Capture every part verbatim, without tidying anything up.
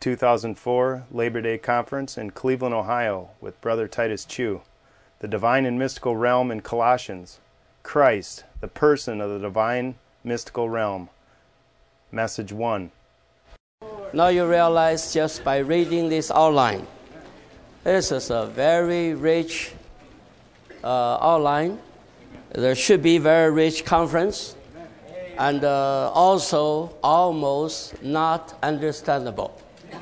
two thousand four Labor Day Conference in Cleveland, Ohio with Brother Titus Chu. The Divine and Mystical Realm in Colossians. Christ, the person of the Divine Mystical Realm. Message one. Now you realize just by reading this outline, this is a very rich uh, outline. There should be very rich conference, and uh, also almost not understandable.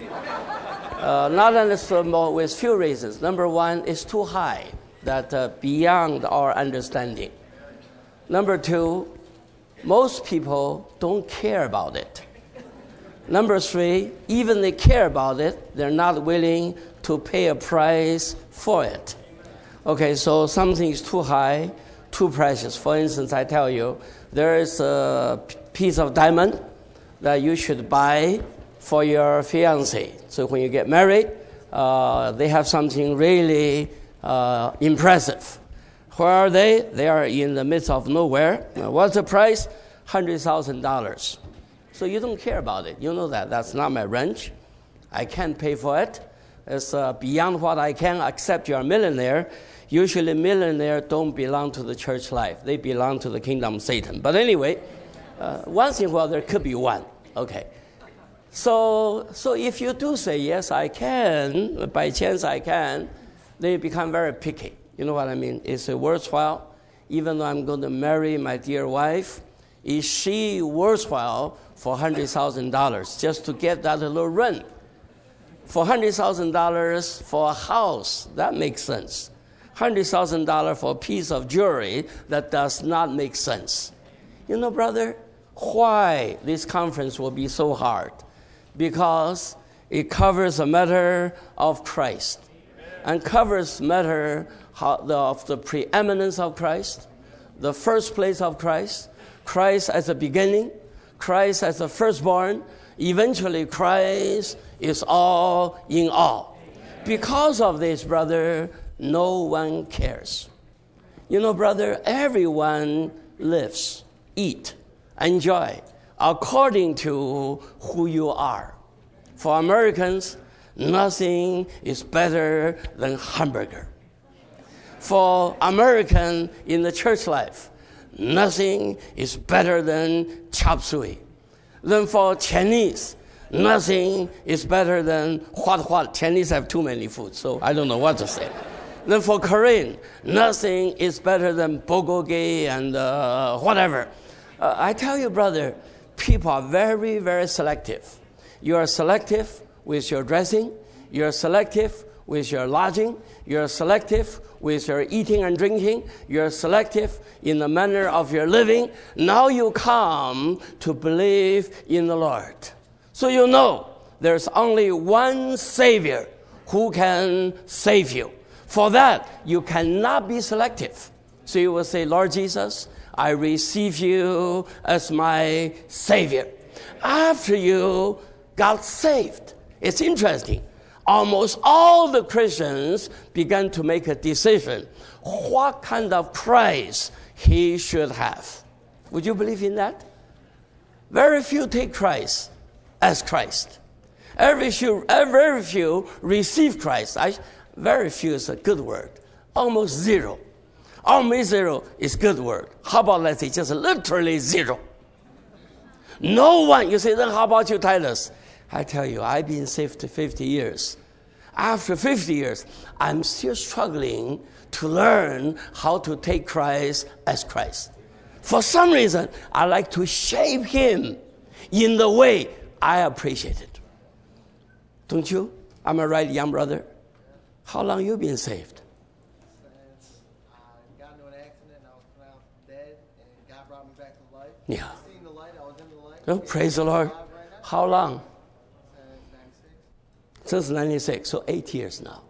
Uh, not understandable with few reasons. Number one, it's too high, that uh, beyond our understanding. Number two, most people don't care about it. Number three, even they care about it, they're not willing to pay a price for it. Okay, so something is too high, too precious. For instance, I tell you, there is a piece of diamond that you should buy for your fiancé. So when you get married, uh, they have something really uh, impressive. Where are they? They are in the midst of nowhere. Now, what's the price? one hundred thousand dollars. So you don't care about it. You know that. That's not my range. I can't pay for it. It's uh, beyond what I can accept. You're a millionaire. Usually millionaires don't belong to the church life. They belong to the kingdom of Satan. But anyway, uh, once in a while there could be one. Okay. So, so if you do say, yes, I can, by chance I can, they become very picky. You know what I mean? Is it worthwhile? Even though I'm going to marry my dear wife, is she worthwhile for one hundred thousand dollars just to get that little run? For one hundred thousand dollars for a house, that makes sense. one hundred thousand dollars for a piece of jewelry, that does not make sense. You know, brother, why this conference will be so hard? Because it covers a matter of Christ, and covers matter of the preeminence of Christ, the first place of Christ, Christ as the beginning, Christ as the firstborn, eventually Christ is all in all. Because of this, brother, no one cares. You know, brother, everyone lives, eat, enjoy, according to who you are. For Americans, nothing is better than hamburger. For American in the church life, nothing is better than chop suey. Then for Chinese, nothing is better than what what. Chinese have too many foods, so I don't know what to say. Then for Korean, nothing is better than bulgogi and uh, whatever. Uh, I tell you, brother, people are very, very selective. You are selective with your dressing. You are selective with your lodging. You are selective with your eating and drinking. You are selective in the manner of your living. Now you come to believe in the Lord. So you know there's only one Savior who can save you. For that, you cannot be selective. So you will say, Lord Jesus, I receive you as my Savior. After you got saved, it's interesting. Almost all the Christians began to make a decision what kind of Christ he should have. Would you believe in that? Very few take Christ as Christ. Very few, very few receive Christ. I, very few is a good word. Almost zero. Almost zero is good word. How about, let's say, just literally zero? No one. You say, then how about you, Titus? I tell you, I've been saved for fifty years. After fifty years, I'm still struggling to learn how to take Christ as Christ. For some reason, I like to shape him in the way I appreciate it. Don't you? Am I right, young brother? How long you been saved? Since I got into an accident and I was pronounced dead, and God brought me back to life. Yeah. I seen the light. I was in the light. Oh, praise the Lord. Right now. How long? Since ninety-six. Since ninety-six, so eight years now.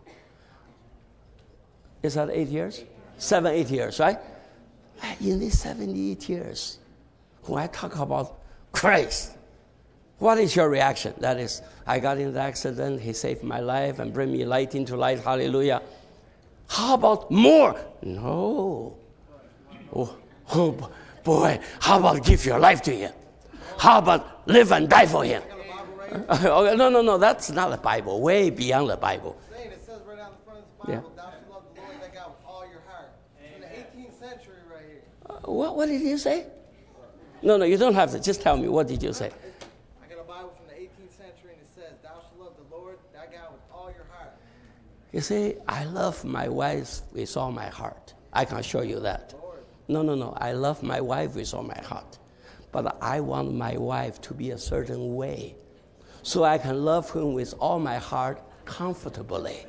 Is that eight years? Seven, eight years, right? In these seventy-eight years, when I talk about Christ, what is your reaction? That is, I got in the accident, he saved my life and bring me light into light, hallelujah. How about more? No. Oh, oh boy, how about give your life to him? How about live and die for him? Okay, no, no, no, that's not the Bible. Way beyond the Bible. Saying it says right down the front of the Bible, Yeah. thou shalt love the Lord thy God with all your heart. It's in the eighteenth century right here. Uh, what, what did you say? No, no, you don't have to. Just tell me. What did you say? I got a Bible from the eighteenth century, and it says, thou shalt love the Lord thy God with all your heart. You see, I love my wife with all my heart. I can show you that. Lord. No, no, no. I love my wife with all my heart. But I want my wife to be a certain way so I can love him with all my heart comfortably.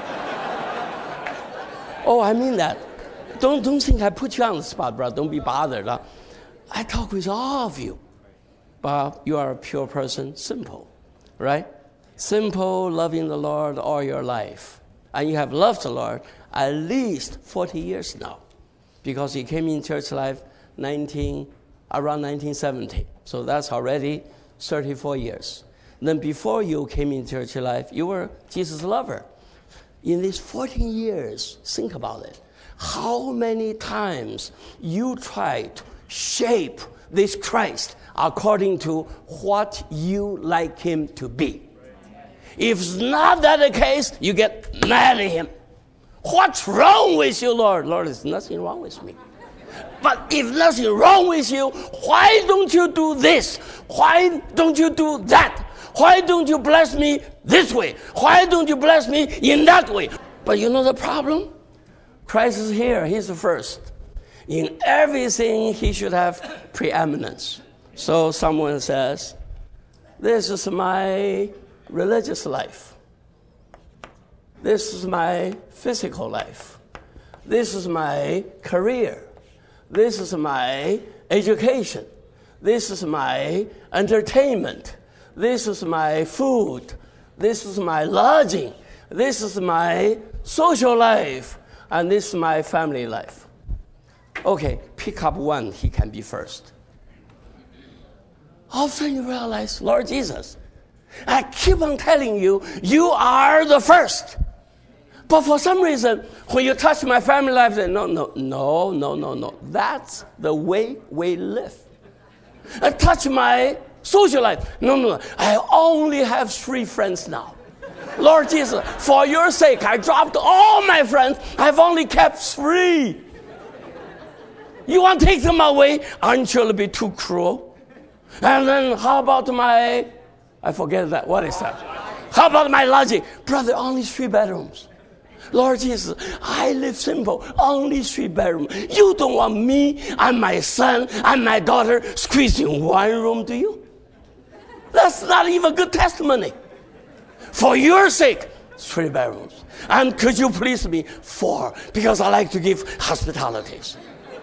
Oh, I mean that. Don't, don't think I put you on the spot, brother. Don't be bothered. Huh? I talk with all of you. But you are a pure person, simple, right? Simple, loving the Lord all your life. And you have loved the Lord at least forty years now, because you came in church life nineteen, around nineteen seventy. So that's already thirty-four years. Then before you came in church life, you were Jesus' lover. In these fourteen years, think about it. How many times you tried to shape this Christ according to what you like him to be. If it's not that the case, you get mad at him. What's wrong with you, Lord? Lord, there's nothing wrong with me. But if nothing wrong with you, why don't you do this? Why don't you do that? Why don't you bless me this way? Why don't you bless me in that way? But you know the problem? Christ is here. He's the first. In everything, he should have preeminence. So someone says, this is my religious life. This is my physical life. This is my career. This is my education. This is my entertainment. This is my food. This is my lodging. This is my social life. And this is my family life. Okay, pick up one, he can be first. All of a sudden you realize, Lord Jesus, I keep on telling you, you are the first. But for some reason, when you touch my family life, say, no, no, no, no, no, no. That's the way we live. I touch my social life. No, no, no. I only have three friends now. Lord Jesus, for your sake, I dropped all my friends. I've only kept three. You want to take them away? Aren't you going to be too cruel? And then how about my, I forget that, what is that? How about my lodging? Brother, only three bedrooms. Lord Jesus, I live simple, only three bedrooms. You don't want me and my son and my daughter squeezed in one room, do you? That's not even good testimony. For your sake, three bedrooms. And could you please me, four, because I like to give hospitalities.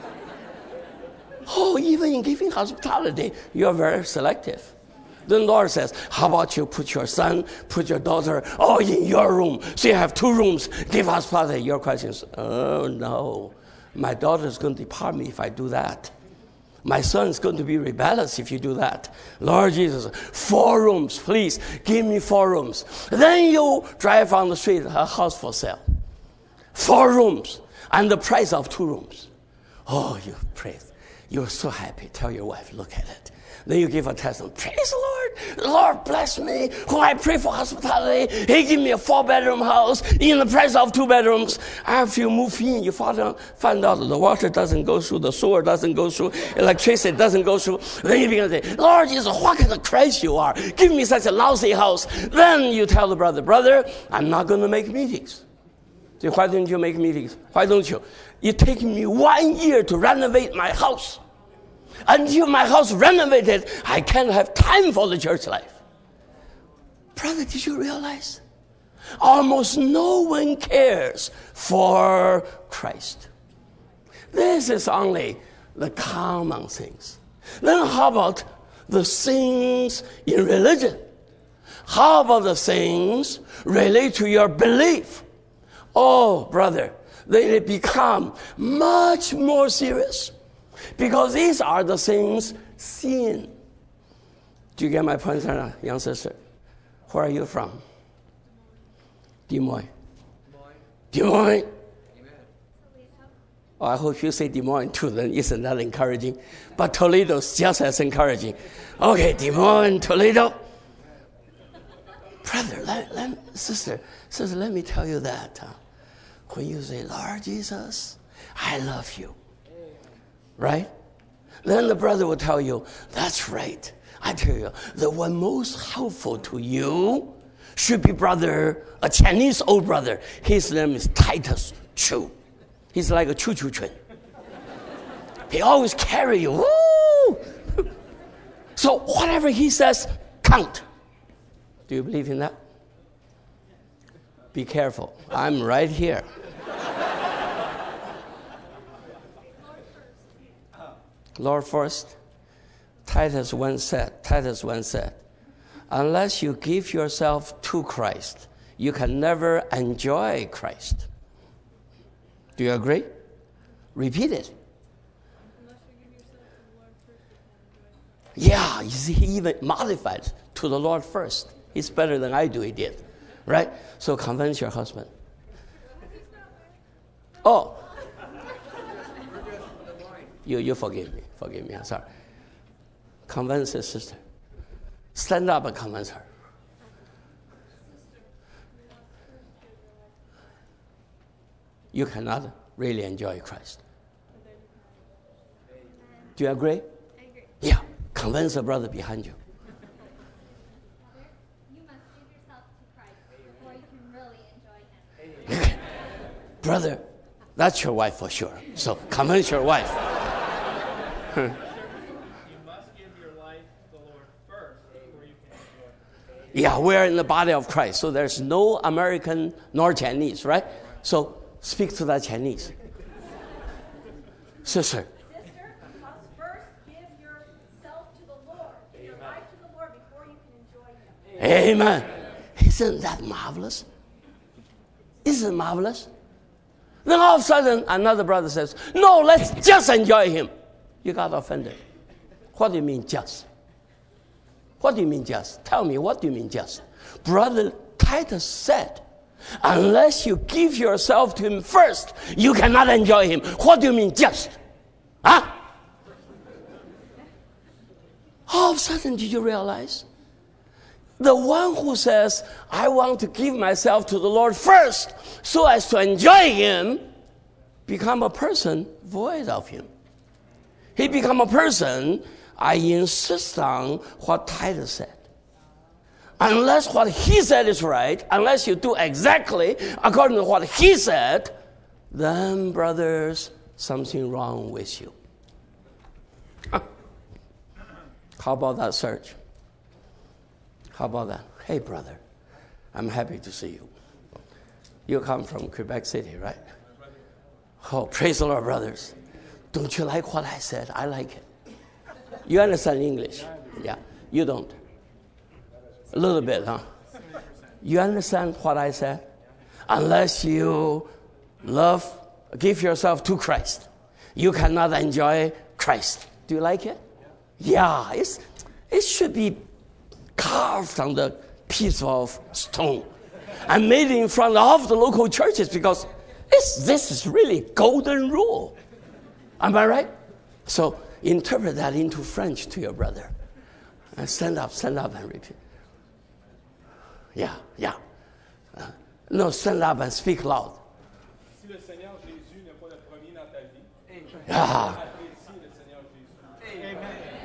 Oh, even in giving hospitality, you're very selective. The Lord says, how about you put your son, put your daughter, all in your room. So you have two rooms, give hospitality. Your question is, oh, no. My daughter is going to depart me if I do that. My son is going to be rebellious if you do that. Lord Jesus, four rooms, please, give me four rooms. Then you drive on the street, a house for sale. Four rooms, and the price of two rooms. Oh, you praise. You're so happy. Tell your wife, look at it. Then you give a testimony. Praise the Lord. The Lord bless me. When I pray for hospitality, he give me a four-bedroom house in the price of two bedrooms. After you move in, you find out, find out the water doesn't go through, the sewer doesn't go through, electricity doesn't go through. Then you begin to say, Lord Jesus, what kind of Christ you are? Give me such a lousy house. Then you tell the brother, brother, I'm not going to make meetings. So why don't you make meetings? Why don't you? It takes me one year to renovate my house. Until my house renovated, I can't have time for the church life. Brother, did you realize? Almost no one cares for Christ. This is only the common things. Then how about the things in religion? How about the things related to your belief? Oh, brother, they become much more serious. Because these are the things seen. Do you get my point, young sister? Where are you from? Des Moines. Des Moines. Oh, I hope you say Des Moines too, then isn't that encouraging? But Toledo is just as encouraging. Okay, Des Moines, Toledo. Brother, let, let, sister, sister, let me tell you that. Uh, when you say, Lord Jesus, I love you. Right? Then the brother will tell you, that's right. I tell you, the one most helpful to you should be brother, a Chinese old brother. His name is Titus Chu. He's like a choo-choo train. He always carry you. Woo! So whatever he says, count. Do you believe in that? Be careful. I'm right here. Lord first. Titus one said, Titus one said, unless you give yourself to Christ, you can never enjoy Christ. Do you agree? Repeat it. Yeah, you see, he even modified to the Lord first. He's better than I do, he did. Right? So convince your husband. Oh. You, you forgive me. Forgive me. I'm sorry. Convince his sister. Stand up and convince her. You cannot really enjoy Christ. Do you agree? I agree. Yeah. Convince a brother behind you. You must give yourself to Christ before you can really enjoy Him. Brother, that's your wife for sure. So convince your wife. You must give your life to the Lord first before you can enjoy it. Yeah, we're in the body of Christ. So there's no American nor Chinese, right? So speak to that Chinese. Sister. Sister, you must first give yourself to the Lord. Give your life to the Lord before you can enjoy Him. Amen. Isn't that marvelous? Isn't it marvelous? Then all of a sudden, another brother says, no, let's just enjoy Him. You got offended. What do you mean just? What do you mean just? Tell me, what do you mean just? Brother Titus said, unless you give yourself to Him first, you cannot enjoy Him. What do you mean just? Huh? All of a sudden, did you realize? The one who says, I want to give myself to the Lord first so as to enjoy Him, become a person void of Him. He become a person, I insist on what Titus said. Unless what he said is right, unless you do exactly according to what he said, then, brothers, something wrong with you. How about that search? How about that? Hey, brother, I'm happy to see you. You come from Quebec City, right? Oh, praise the Lord, brothers. Don't you like what I said? I like it. You understand English? Yeah, you don't. A little bit, huh? You understand what I said? Unless you love, give yourself to Christ, you cannot enjoy Christ. Do you like it? Yeah, it's, it should be carved on the piece of stone and made in front of the local churches because it's, this is really golden rule. Am I right? So interpret that into French to your brother. And stand up, stand up and repeat. Yeah, yeah. Uh, no, stand up and speak loud. Si le Seigneur Jésus n'est pas le premier dans ta vie, Yeah. apprécie le Seigneur Jésus.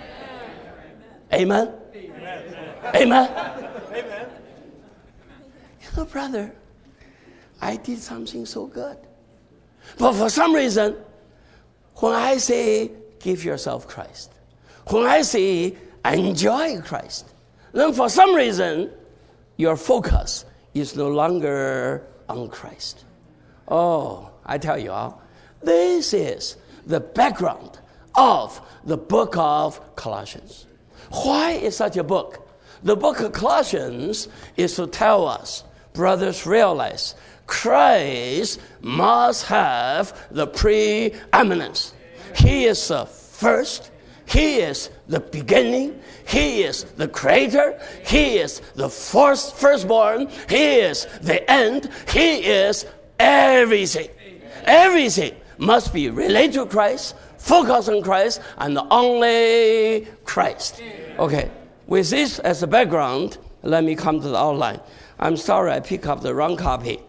Amen? Amen? Amen? You know, brother, I did something so good. But for some reason, when I say, give yourself Christ, when I say, enjoy Christ, then for some reason, your focus is no longer on Christ. Oh, I tell you all, this is the background of the book of Colossians. Why is such a book? The book of Colossians is to tell us, brothers, realize Christ must have the preeminence. He is the first. He is the beginning. He is the creator. He is the first, firstborn. He is the end. He is everything. Everything must be related to Christ, focus on Christ, and only Christ. Okay, with this as a background, let me come to the outline. I'm sorry I picked up the wrong copy.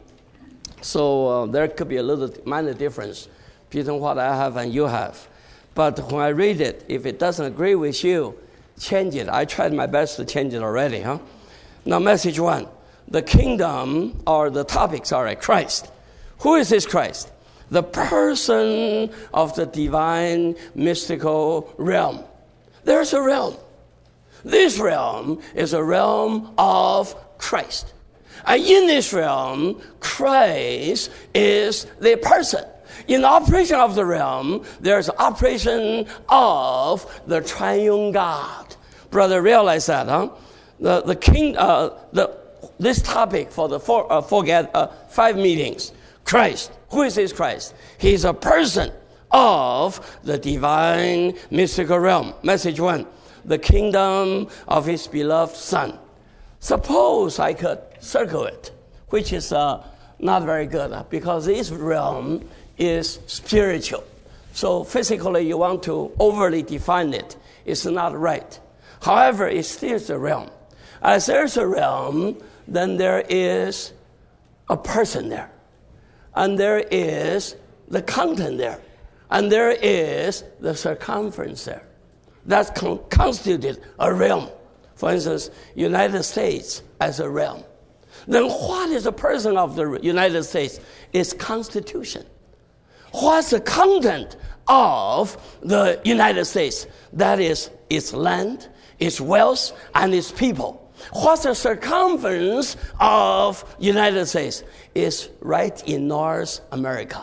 So uh, there could be a little minor difference between what I have and you have. But when I read it, if it doesn't agree with you, change it. I tried my best to change it already. Huh? Now, message one. The kingdom, or the topic, sorry, Christ. Who is this Christ? The person of the divine mystical realm. There's a realm. This realm is a realm of Christ. And in this realm, Christ is the person. In the operation of the realm, there's operation of the triune God. Brother, realize that, huh? The the king, uh, the this topic for the four, uh, forget uh, five meetings. Christ. Who is this Christ? He is a person of the divine mystical realm. Message one. The kingdom of his beloved Son. Suppose I could circle it, which is uh, not very good uh, because this realm is spiritual. So physically you want to overly define it. It's not right. However, it's still a realm. As there's a realm, then there is a person there. And there is the content there. And there is the circumference there. That con- constituted a realm. For instance, United States as a realm. Then what is the person of the United States? Its constitution. What's the content of the United States? That is its land, its wealth, and its people. What's the circumference of United States? It's right in North America.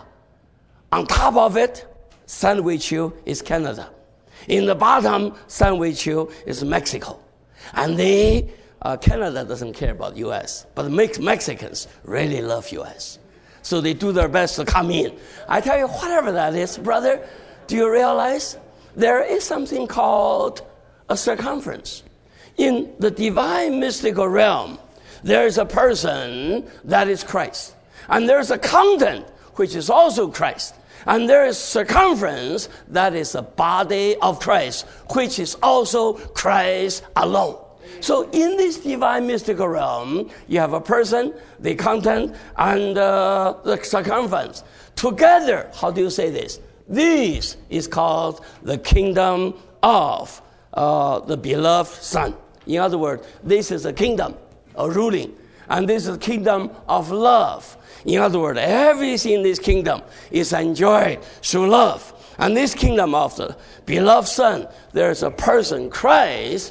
On top of it, sandwich you is Canada. In the bottom, sandwich you is Mexico. And they, uh, Canada doesn't care about U S, but Mex- Mexicans really love U S. So they do their best to come in. I tell you, whatever that is, brother, do you realize there is something called a circumference? In the divine mystical realm, there is a person that is Christ. And there's a content which is also Christ. And there is circumference that is the body of Christ, which is also Christ alone. So in this divine mystical realm, you have a person, the content, and uh, the circumference. Together, how do you say this? This is called the kingdom of uh, the beloved Son. In other words, this is a kingdom, a ruling. And this is a kingdom of love. In other words, everything in this kingdom is enjoyed through love. And this kingdom of the beloved Son, there is a person, Christ,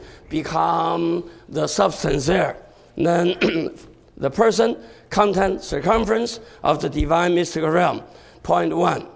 become the substance there. And then the person, content, circumference of the divine mystical realm. Point one.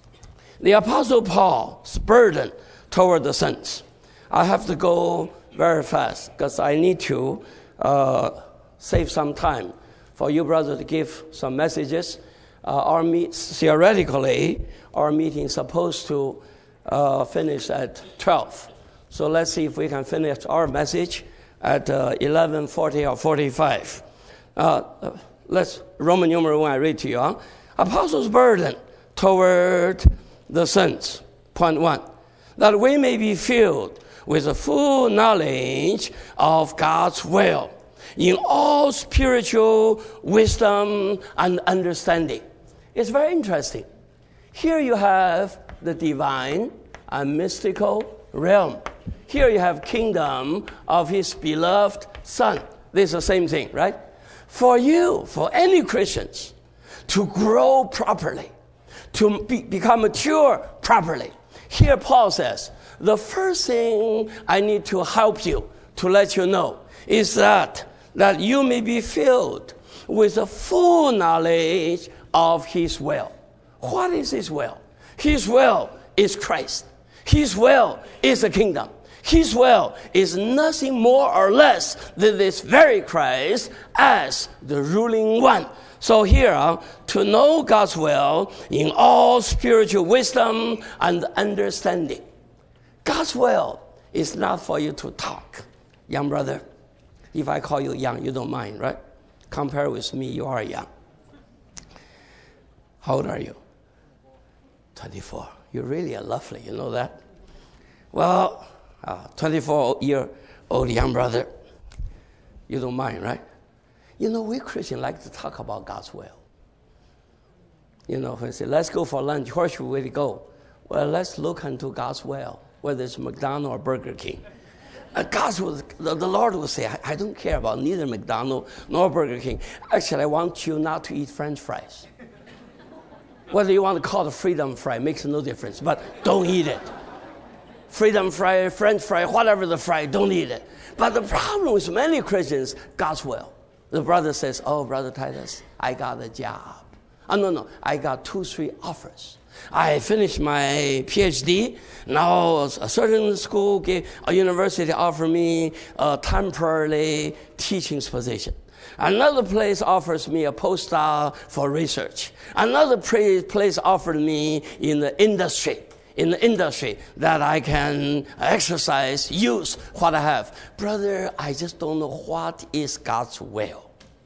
The Apostle Paul's burden toward the saints. I have to go very fast because I need to uh, save some time for you, brother, to give some messages. Uh, our meet, theoretically, our meeting is supposed to uh, finish at twelve. So let's see if we can finish our message at uh, eleven forty or forty-five. Uh, let's, Roman numeral one, I read to you. Huh? Apostles' burden toward the saints. Point one. That we may be filled with a full knowledge of God's will in all spiritual wisdom and understanding. It's very interesting. Here you have the divine and mystical realm. Here you have kingdom of his beloved Son. This is the same thing, right? For you, for any Christians, to grow properly, to be, become mature properly. Here Paul says, the first thing I need to help you, to let you know, is that that you may be filled with a full knowledge of his will. What is his will? His will is Christ. His will is the kingdom. His will is nothing more or less than this very Christ as the ruling one. So here, uh, to know God's will in all spiritual wisdom and understanding. God's will is not for you to talk, young brother. If I call you young, you don't mind, right? Compare with me, you are young. How old are you? twenty-four. You really are lovely, you know that? Well, uh, twenty-four-year-old young brother, You don't mind, right? You know, we Christians like to talk about God's will. You know, when they say, let's go for lunch, where should we go? Well, let's look into God's will, whether it's McDonald's or Burger King. Uh, God's will, the, the Lord will say, I, I don't care about neither McDonald's nor Burger King. Actually, I want you not to eat French fries. Whether you want to call it freedom fry makes no difference, but don't eat it. Freedom fry, French fry, whatever the fry, don't eat it. But the problem with many Christians, God's will. The brother says, oh, Brother Titus, I got a job. Oh, no, no, I got two, three offers. I finished my P H D. Now a certain school, gave, a university offered me a temporary teaching position. Another place offers me a postdoc for research. Another place offered me in the industry, in the industry that I can exercise, use what I have. Brother, I just don't know what is God's will.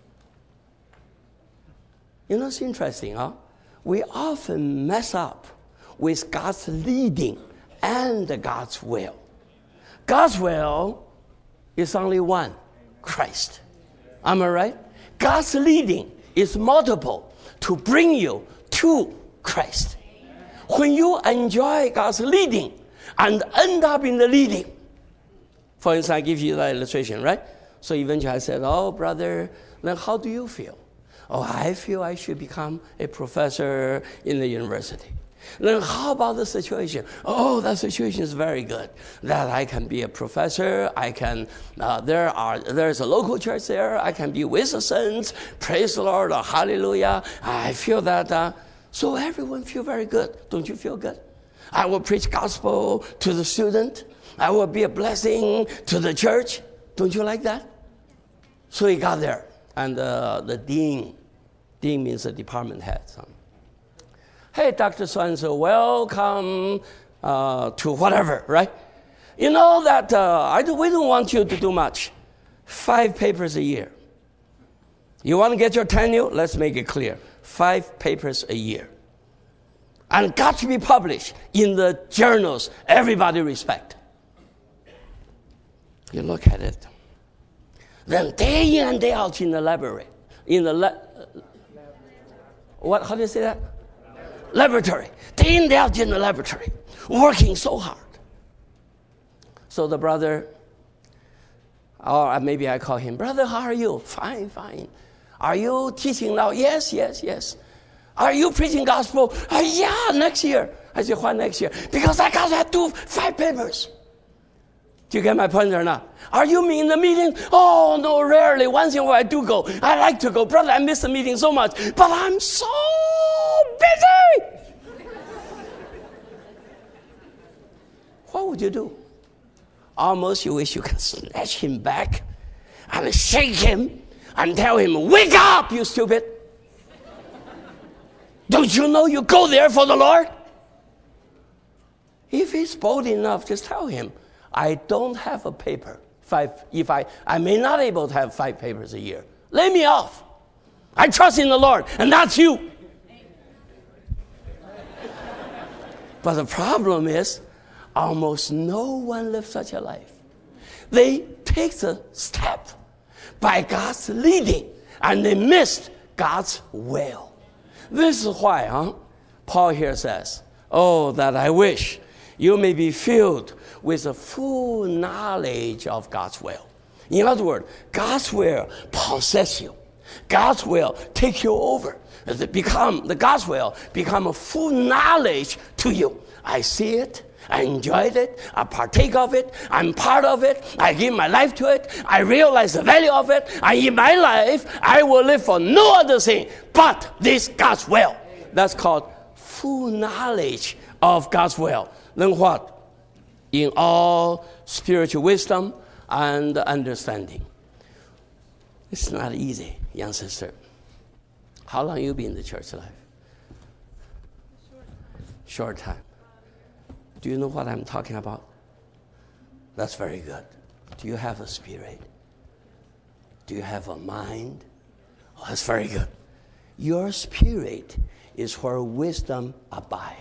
You know, it's interesting, huh? We often mess up with God's leading and God's will. God's will is only one, Christ. Am I right? God's leading is multiple to bring you to Christ. When you enjoy God's leading and end up in the leading, for instance, I give you that illustration, right? So eventually I said, oh, brother, then how do you feel? Oh, I feel I should become a professor in the university. Then how about the situation? Oh, that situation is very good. That I can be a professor. I can. Uh, there are. There's a local church there. I can be with the saints. Praise the Lord. Or hallelujah. I feel that. Uh, so everyone feel very good. Don't you feel good? I will preach gospel to the student. I will be a blessing to the church. Don't you like that? So he got there. And uh, the dean, dean means the department head. So, hey, Doctor So-and-so, welcome uh, to whatever, right? You know that uh, I do, we don't want you to do much. Five papers a year. You want to get your tenure? Let's make it clear. Five papers a year. And got to be published in the journals everybody respect. You look at it. Then day in and day out in the library, in the la- what? How do you say that? Laboratory. Day in day out in the laboratory, working so hard. So the brother, or maybe I call him, brother, how are you? Fine, fine. Are you teaching now? Yes, yes, yes. Are you preaching gospel? Uh, yeah, next year. I said, why next year? Because I got to do five papers. Do you get my point or not? Are you in the meeting? Oh, no, rarely. Once in a while I do go. I like to go. Brother, I miss the meeting so much. But I'm so busy. What would you do? Almost you wish you could snatch him back and shake him and tell him, wake up, you stupid. Don't you know you go there for the Lord? If he's bold enough, just tell him, I don't have a paper. Five, if I, I may not be able to have five papers a year. Lay me off. I trust in the Lord, and that's you. But the problem is, almost no one lives such a life. They take the step by God's leading, and they missed God's will. This is why, huh? Paul here says, oh, that I wish you may be filled with a full knowledge of God's will. In other words, God's will possess you. God's will take you over. It become, the God's will become a full knowledge to you. I see it. I enjoyed it. I partake of it. I'm part of it. I give my life to it. I realize the value of it. I, in my life, I will live for no other thing but this God's will. That's called full knowledge of God's will. Then what? In all spiritual wisdom and understanding. It's not easy, young sister. How long you been in the church life? Short time. Do you know what I'm talking about? That's very good. Do you have a spirit? Do you have a mind? Oh, that's very good. Your spirit is where wisdom abides.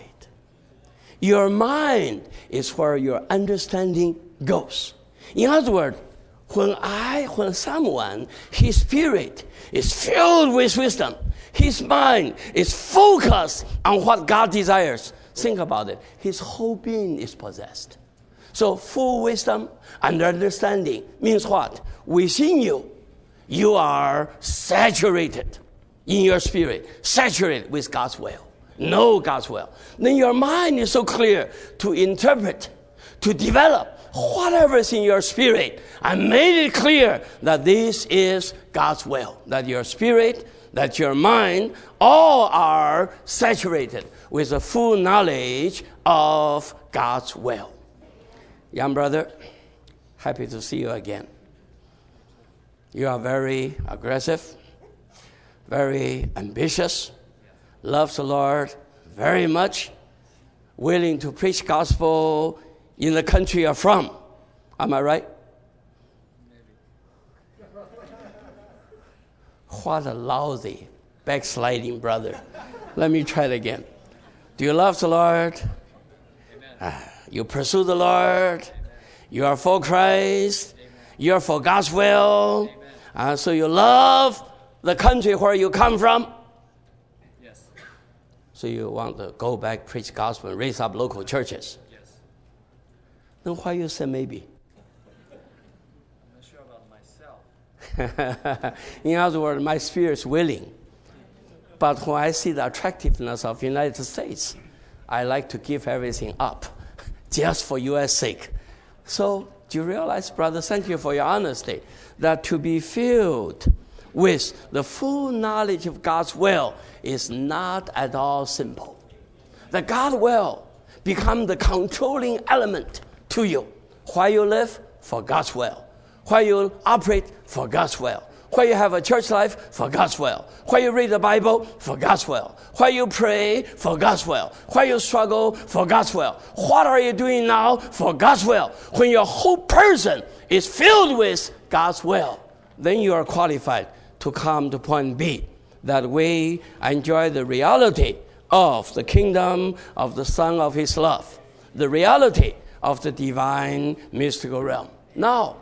Your mind is where your understanding goes. In other words, When I, when someone, his spirit is filled with wisdom, his mind is focused on what God desires. Think about it. His whole being is possessed. So full wisdom and understanding means what? Within you, you are saturated in your spirit, saturated with God's will. Know God's will. Then your mind is so clear to interpret, to develop whatever is in your spirit, and made it clear that this is God's will. That your spirit, that your mind, all are saturated with a full knowledge of God's will. Young brother, happy to see you again. You are very aggressive, very ambitious, loves the Lord very much, willing to preach gospel in the country you're from. Am I right? What a lousy, backsliding brother. Let me try it again. Do you love the Lord? Uh, you pursue the Lord. You are for Christ. You are for God's will. Uh, so you love the country where you come from. Yes. So you want to go back, preach gospel, and raise up local churches. Yes. Then why you say maybe? I'm not sure about myself. In other words, my spirit is willing. But when I see the attractiveness of the United States, I like to give everything up just for U S sake. So do you realize, brother, thank you for your honesty, that to be filled with the full knowledge of God's will is not at all simple. That God will become the controlling element to you. Why you live? For God's will. Why you operate? For God's will. Why you have a church life? For God's will. Why you read the Bible? For God's will. Why you pray? For God's will. Why you struggle? For God's will. What are you doing now? For God's will. When your whole person is filled with God's will, then you are qualified to come to point B, that we enjoy the reality of the kingdom of the Son of His love, the reality of the divine mystical realm. Now,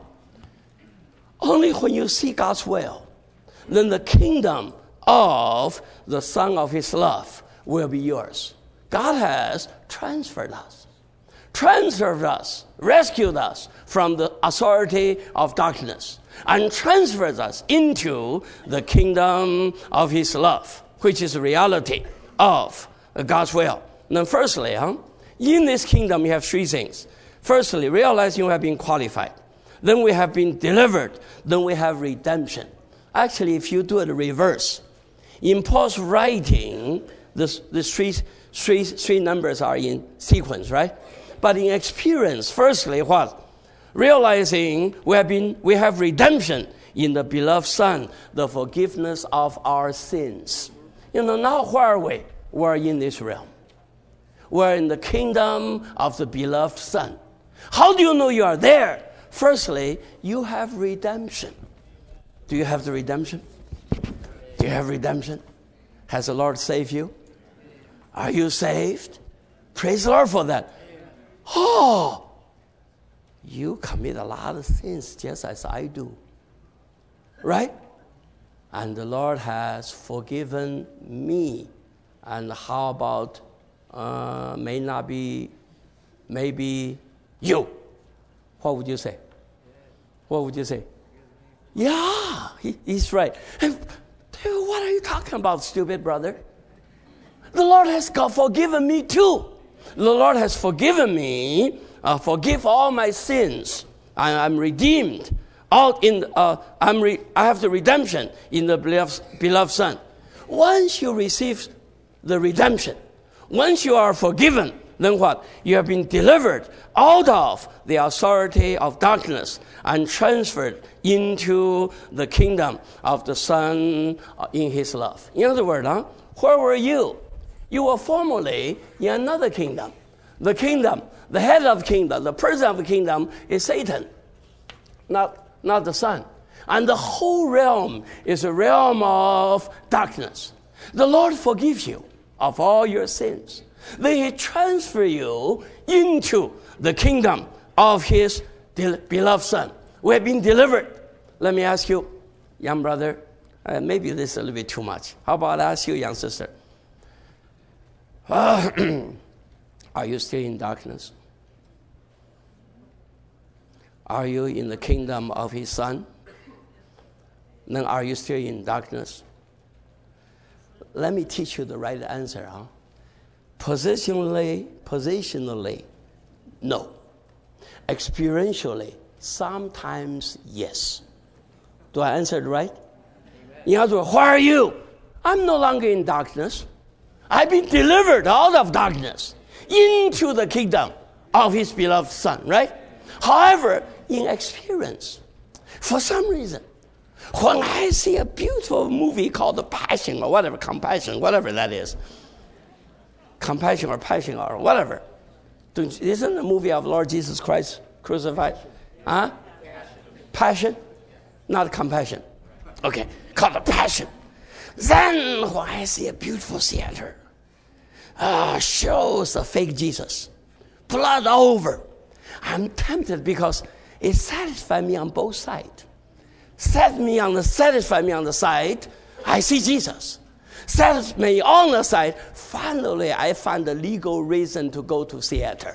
only when you see God's will, then the kingdom of the Son of His love will be yours. God has transferred us, transferred us, rescued us from the authority of darkness, and transfers us into the kingdom of His love, which is the reality of God's will. Now, firstly, huh, in this kingdom, you have three things. Firstly, realize you have been qualified. Then we have been delivered. Then we have redemption. Actually, if you do it reverse, in Paul's writing, the, the three, three, three numbers are in sequence, right? But in experience, firstly, what? Realizing we have been, we have redemption in the beloved Son, the forgiveness of our sins. You know, now where are we? We're in this realm. We're in the kingdom of the beloved Son. How do you know you are there? Firstly, you have redemption. Do you have the redemption? Do you have redemption? Has the Lord saved you? Are you saved? Praise the Lord for that. Oh, you commit a lot of sins just as I do. Right? And the Lord has forgiven me. And how about, uh, may not be, maybe you? What would you say? What would you say? Yeah, he, he's right. Dude, what are you talking about, stupid brother? The Lord has forgiven me too. The Lord has forgiven me, uh, forgive all my sins. I, I'm redeemed. All in, uh, I'm re, I have the redemption in the beloved, beloved Son. Once you receive the redemption, once you are forgiven, then what? You have been delivered out of the authority of darkness and transferred into the kingdom of the Son in His love. In other words, huh, where were you? You were formerly in another kingdom. The kingdom, the head of the kingdom, the person of the kingdom is Satan, not, not the Son. And the whole realm is a realm of darkness. The Lord forgives you of all your sins. Then He transfers you into the kingdom of His beloved Son. We have been delivered. Let me ask you, young brother, uh, maybe this is a little bit too much. How about I ask you, young sister? Uh, are you still in darkness? Are you in the kingdom of his son? Then are you still in darkness? Let me teach you the right answer. Huh? Positionally, positionally, no. Experientially, sometimes yes. Do I answer it right? You have to, where are you? I'm no longer in darkness. I've been delivered out of darkness into the kingdom of his beloved son, right? However, in experience, for some reason, when I see a beautiful movie called The Passion or whatever, Compassion, whatever that is, Compassion or Passion or whatever, isn't the movie of Lord Jesus Christ crucified? Huh? Passion? Not Compassion. Okay, called The Passion. Then when I see a beautiful theater, uh, shows a fake Jesus, blood over, I'm tempted because it satisfies me on both sides. Set me on the satisfy me on the side, I see Jesus. Set me on the side, finally I find a legal reason to go to theater.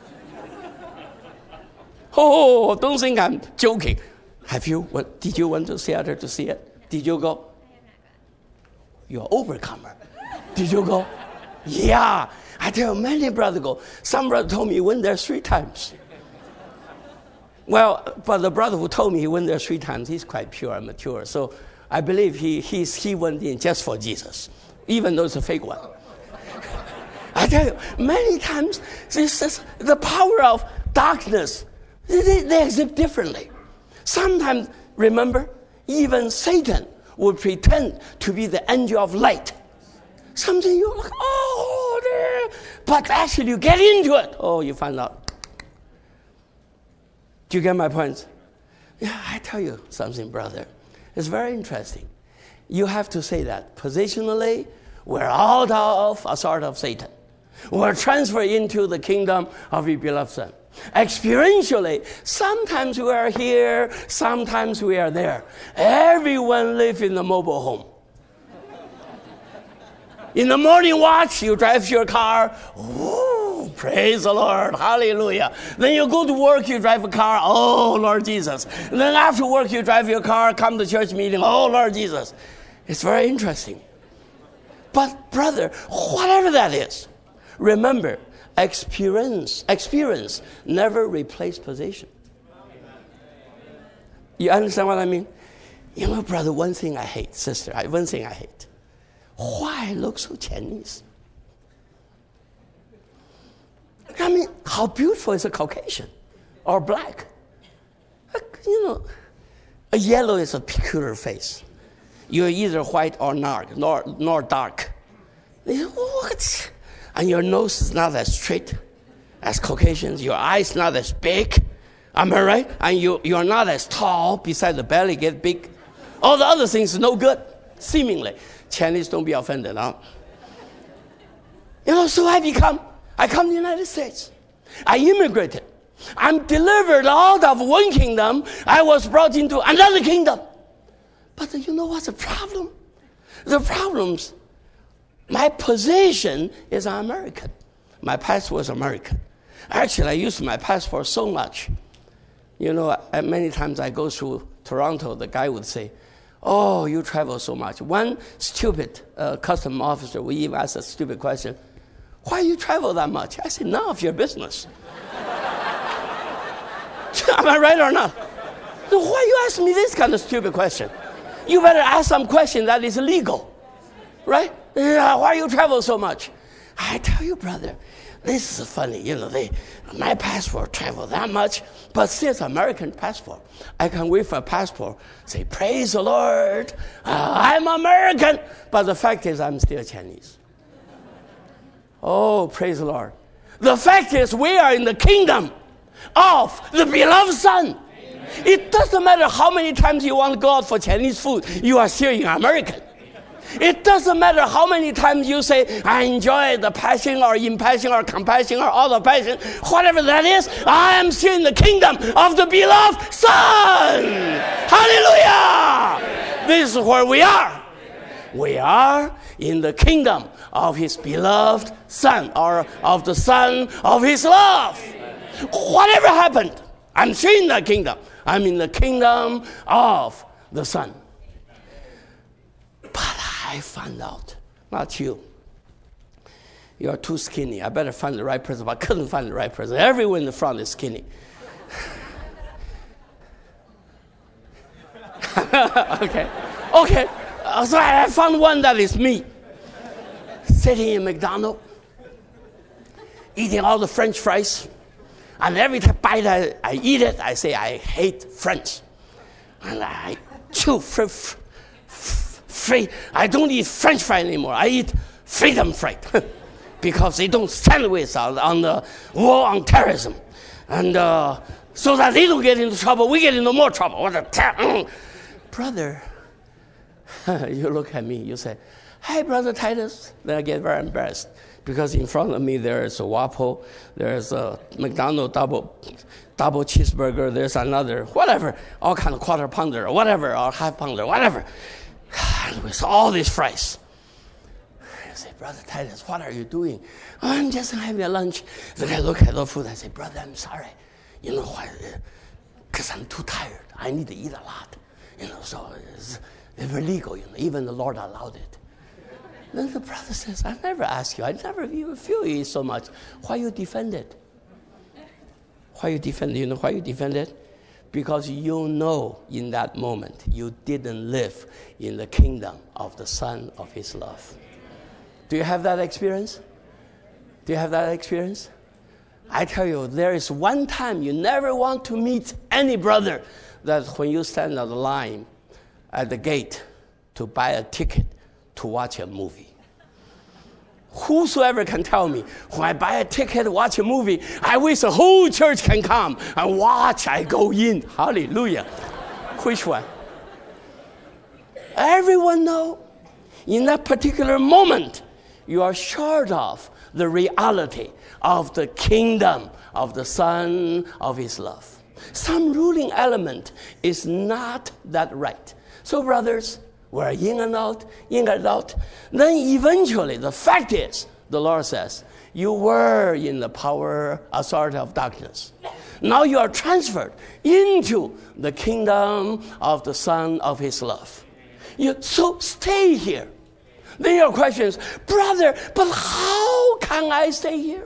Oh, don't think I'm joking. Have you? What, did you went to theater to see it? Did you go? You're an overcomer. Did you go? Yeah. I tell you, many brothers go. Some brother told me he went there three times. Well, but the brother who told me he went there three times, he's quite pure and mature. So I believe he he's, he went in just for Jesus, even though it's a fake one. I tell you, many times, this is the power of darkness. They, they exist differently. Sometimes, remember, even Satan would pretend to be the angel of light. Something you look, oh, there. But actually you get into it. Oh, you find out. Do you get my point? Yeah, I tell you something, brother. It's very interesting. You have to say that. Positionally, we're out of authority of Satan. We're transferred into the kingdom of your beloved son. Experientially, sometimes we are here, sometimes we are there. Everyone lives in the mobile home. In the morning watch, you drive your car. Ooh, praise the Lord. Hallelujah. Then you go to work, you drive a car. Oh, Lord Jesus. And then after work, you drive your car, come to church meeting. Oh, Lord Jesus. It's very interesting. But, brother, whatever that is, remember, experience, experience never replaces position. You understand what I mean? You know, brother, one thing I hate, sister, one thing I hate. Why look so Chinese? I mean, how beautiful is a Caucasian or black? You know, a yellow is a peculiar face. You're either white or dark, nor, nor dark. What? And your nose is not as straight as Caucasians. Your eyes not as big. Am I right? And you, you're not as tall. Besides the belly get big. All the other things are no good, seemingly. Chinese, don't be offended, huh? You know, so I become, I come to the United States. I immigrated. I'm delivered out of one kingdom. I was brought into another kingdom. But you know what's the problem? The problem's, my position is American. My passport is American. Actually, I use my passport so much. You know, many times I go through Toronto, the guy would say, oh, you travel so much. One stupid uh, custom officer would even ask a stupid question. Why you travel that much? I said, none of your business. Am I right or not? So why you ask me this kind of stupid question? You better ask some question that is legal. Right? Yeah, why you travel so much? I tell you, brother, this is funny. You know, they, my passport travel that much, but since American passport, I can wait for a passport, say, praise the Lord, uh, I'm American. But the fact is, I'm still Chinese. Oh, praise the Lord. The fact is, we are in the kingdom of the beloved Son. Amen. It doesn't matter how many times you want to go out for Chinese food, you are still in American. It doesn't matter how many times you say, I enjoy the passion or impassion or compassion or all the passion, whatever that is, I am still in the kingdom of the beloved Son. Hallelujah! This is where we are. We are in the kingdom of his beloved Son, or of the Son of his love. Whatever happened, I'm still in the kingdom. I'm in the kingdom of the Son. But I found out, not you. You are too skinny. I better find the right person, but I couldn't find the right person. Everyone in the front is skinny. okay. Okay. So I found one that is me. Sitting in McDonald's, eating all the French fries. And every time bite I, I eat it, I say, I hate French. And I chew free. F- f- free. I don't eat French fry anymore. I eat freedom fry. Because they don't stand with us on the war on terrorism. And uh, so that they don't get into trouble, we get into more trouble. What a ter- Brother, you look at me, you say, hey, Brother Titus. Then I get very embarrassed. Because in front of me there is a Wapo, there's a McDonald's double double cheeseburger, there's another, whatever, all kind of quarter pounder, or whatever, or half pounder, whatever. With all these fries. I say, Brother Titus, what are you doing? Oh, I'm just having a lunch. Then I look at the food, I say, Brother, I'm sorry. You know why? Because I'm too tired. I need to eat a lot. You know, so it's, it's illegal, you know, even the Lord allowed it. Then the brother says, I never asked you. I never even feel you eat so much. Why you defend it? Why you defend it? You know why you defend it? Because you know in that moment you didn't live in the kingdom of the Son of his love. Do you have that experience? Do you have that experience? I tell you, there is one time you never want to meet any brother that when you stand on the line at the gate to buy a ticket to watch a movie. Whosoever can tell me, when I buy a ticket to watch a movie, I wish the whole church can come and watch, I go in. Hallelujah. Which one? Everyone know, in that particular moment, you are short of the reality of the kingdom of the Son of his love. Some ruling element is not that right. So brothers, we're in and out, in and out. Then eventually, the fact is, the Lord says, you were in the power, authority of darkness. Now you are transferred into the kingdom of the Son of his love. You, so stay here. Then your question is, brother, but how can I stay here?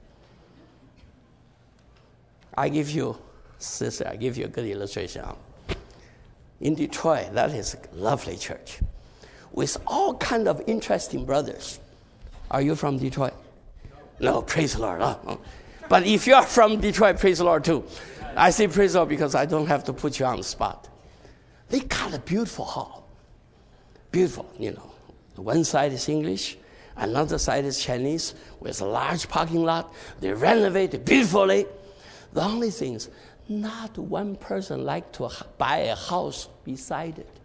I give you, sister, I give you a good illustration. In Detroit, that is a lovely church with all kind of interesting brothers. Are you from Detroit? No, praise the Lord. Oh. But if you are from Detroit, praise the Lord too. I say praise the Lord because I don't have to put you on the spot. They got a beautiful hall. Beautiful, you know. One side is English, another side is Chinese, with a large parking lot. They renovated beautifully. The only thing is, not one person like to buy a house beside it.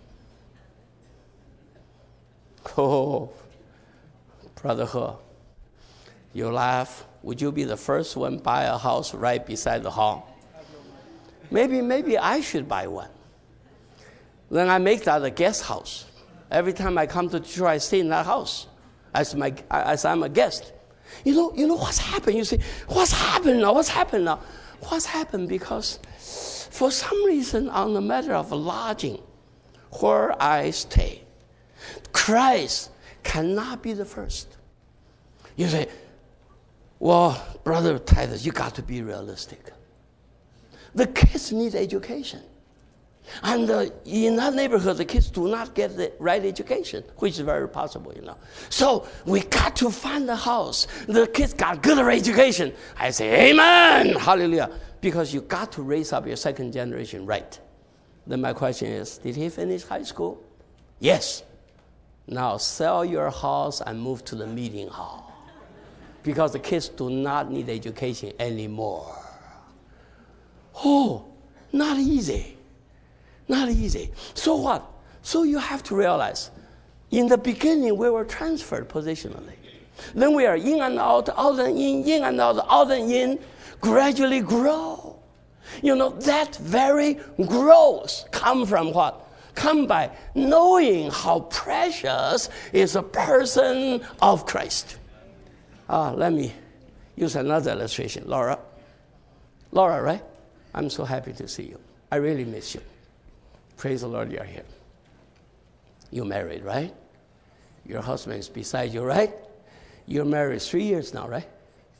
Oh, Brother He, you laugh. Would you be the first one buy a house right beside the hall? Maybe, maybe I should buy one. Then I make that a guest house. Every time I come to Detroit, I stay in that house as my as I'm a guest. You know, you know what's happened? You say, what's happened now? What's happened now? What's happened? Because for some reason, on the matter of lodging, where I stay, Christ cannot be the first. You say, well, Brother Titus, you got to be realistic. The kids need education. And uh, in that neighborhood, the kids do not get the right education, which is very possible, you know. So we got to find a house. The kids got good education. I say, amen, hallelujah. Because you got to raise up your second generation right. Then my question is, did he finish high school? Yes. Now sell your house and move to the meeting hall. Because the kids do not need education anymore. Oh, not easy. Not easy. So what? So you have to realize, In the beginning, we were transferred positionally. Then we are in and out, out and in, in and out, out and in, gradually grow. You know, that very growth come from what? Come by knowing how precious is a person of Christ. Ah, let me use another illustration. Laura. Laura, right? I'm so happy to see you. I really miss you. Praise the Lord, you're here. You're married, right? Your husband is beside you, right? You're married three years now, right?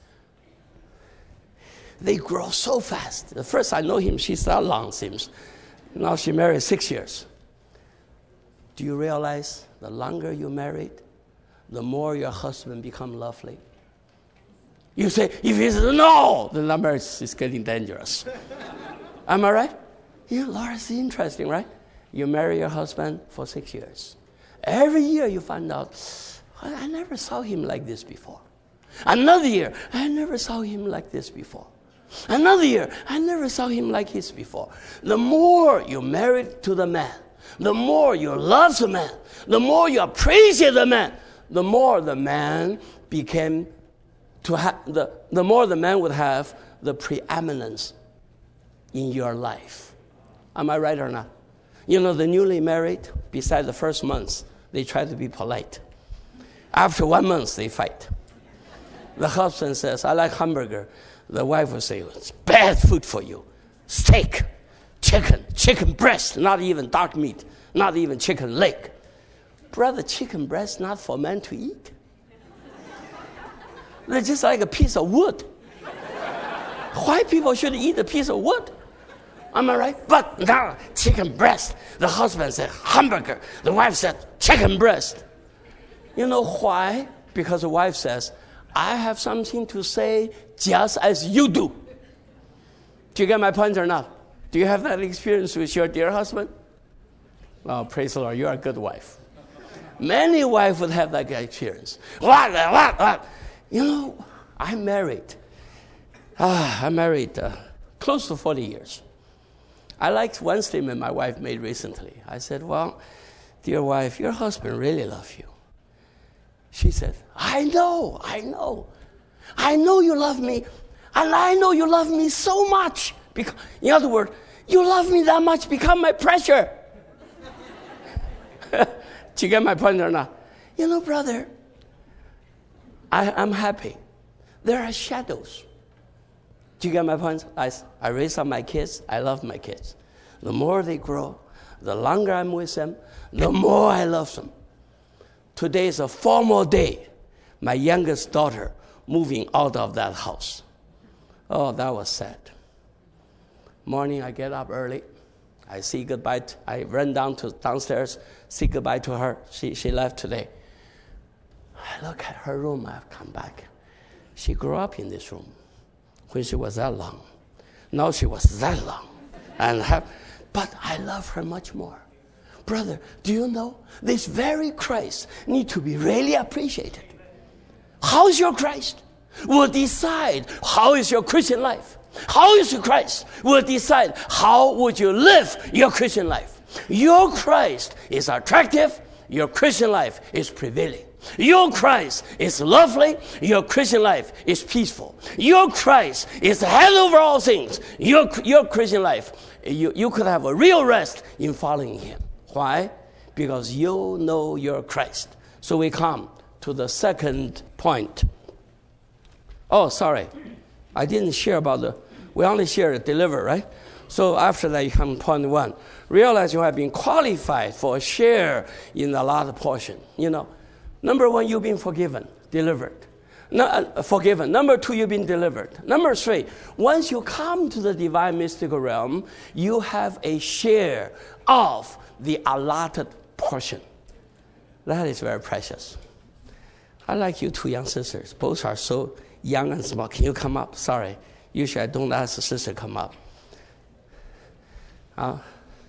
They grow so fast. The first I know him, she's that long, seems. Now she married six years. Do you realize the longer you're married, the more your husband become lovely? You say, if he says no, the marriage is getting dangerous. Am I right? Yeah, Laura, it's interesting, right? You marry your husband for six years. Every year you find out, I never saw him like this before. Another year, I never saw him like this before. Another year, I never saw him like this before. The more you're married to the man, the more you love the man, the more you appreciate the man, the more the man became to have the, the more the man would have the preeminence in your life. Am I right or not? You know, the newly married, beside the first month, they try to be polite. After one month, they fight. The husband says, I like hamburger. The wife will say, it's bad food for you. Steak, chicken, chicken breast, not even dark meat, not even chicken leg. Brother, chicken breast not for men to eat. They're just like a piece of wood. Why people should eat a piece of wood? Am I right? But now, chicken breast. The husband said, hamburger. The wife said, chicken breast. You know why? Because the wife says, I have something to say just as you do. Do you get my point or not? Do you have that experience with your dear husband? Oh, praise the Lord, you are a good wife. Many wives would have that experience. What, what, what? You know, I'm married. Ah, I'm married uh, close to forty years. I liked one statement my wife made recently. I said, well, dear wife, your husband really loves you. She said, I know, I know. I know you love me, and I know you love me so much. Because, in other words, you love me that much, become my pressure. Do you get my point or not? You know, brother, I, I'm happy. There are shadows. Do you get my point? I, I raise up my kids. I love my kids. The more they grow, the longer I'm with them, the more I love them. Today is a formal day. My youngest daughter moving out of that house. Oh, that was sad. Morning, I get up early. I say goodbye. To, I run down to downstairs, say goodbye to her. She, she left today. I look at her room. I've come back. She grew up in this room when she was that long. Now she was that long. and have, But I love her much more. Brother, do you know this very Christ need to be really appreciated? How is your Christ? Will decide how is your Christian life. How is your Christ? Will decide how would you live your Christian life. Your Christ is attractive. Your Christian life is prevailing. Your Christ is lovely. Your Christian life is peaceful. Your Christ is the head over all things. Your, your Christian life, you, you could have a real rest in following him. Why? Because you know your Christ. So we come to the second point. Oh, sorry. I didn't share about the, we only shared deliver, right? So after that, you come to point one. Realize you have been qualified for a share in the last portion. You know, number one, you've been forgiven, delivered. No, uh, forgiven. Number two, you've been delivered. Number three, once you come to the divine mystical realm, you have a share of the allotted portion. That is very precious. I like you two young sisters. Both are so young and small. Can you come up? Sorry. Usually I don't ask the sister to come up. Uh,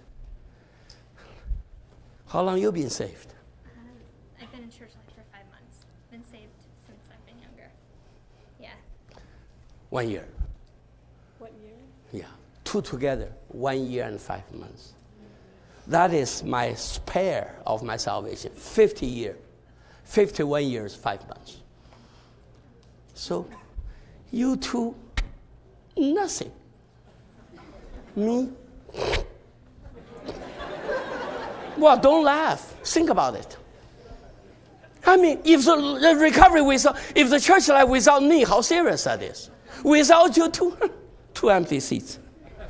how long you been saved? Uh, I've been in church life for five months. Been saved since I've been younger. Yeah. One year. What year? Yeah. Two together. One year and five months. That is my spare of my salvation. fifty years. fifty-one years, five months. So, you two, nothing. Me? Well, don't laugh. Think about it. I mean, if the, the recovery without, if the church life without me, how serious that is? Without you, two, two empty seats.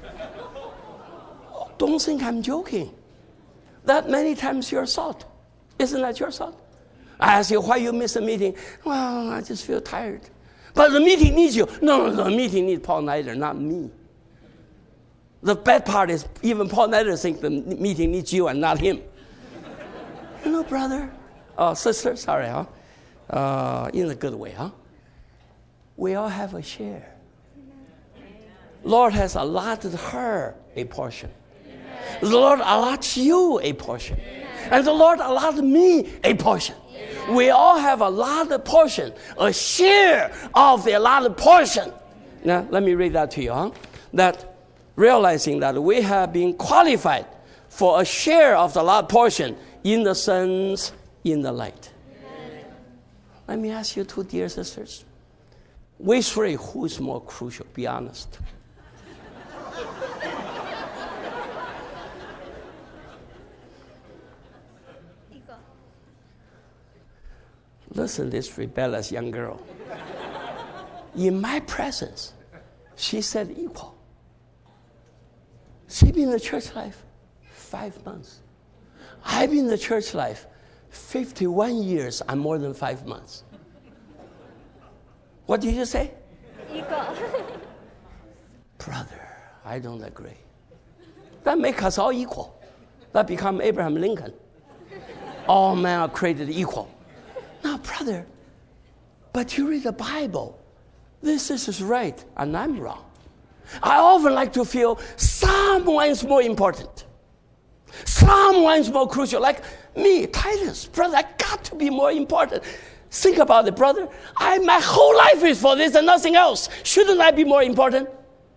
Don't think I'm joking. That many times your thought. Isn't that your thought? I ask you, why you miss a meeting? Well, I just feel tired. But the meeting needs you. No, no, the meeting needs Paul Snyder, not me. The bad part is even Paul Snyder thinks the meeting needs you and not him. You know, brother, oh, sister, sorry, huh? Uh, in a good way, huh? We all have a share. Lord has allotted her a portion. The Lord allots you a portion. And the Lord allotted me a portion. We all have a allotted portion, a share of the allotted portion. Now, let me read that to you, huh? That realizing that we have been qualified for a share of the allotted portion in the sons, in the light. Amen. Let me ask you two dear sisters. We three, who is more crucial? Be honest. Listen, this rebellious young girl. In my presence, she said equal. She been in the church life five months. I've been in the church life fifty-one years and more than five months. What did you say? Equal. Brother, I don't agree. That makes us all equal. That become Abraham Lincoln. All men are created equal. Now, brother, but you read the Bible. This, this is right, and I'm wrong. I often like to feel someone's more important. Someone's more crucial. Like me, Titus, brother, I got to be more important. Think about it, brother. I, my whole life is for this and nothing else. Shouldn't I be more important?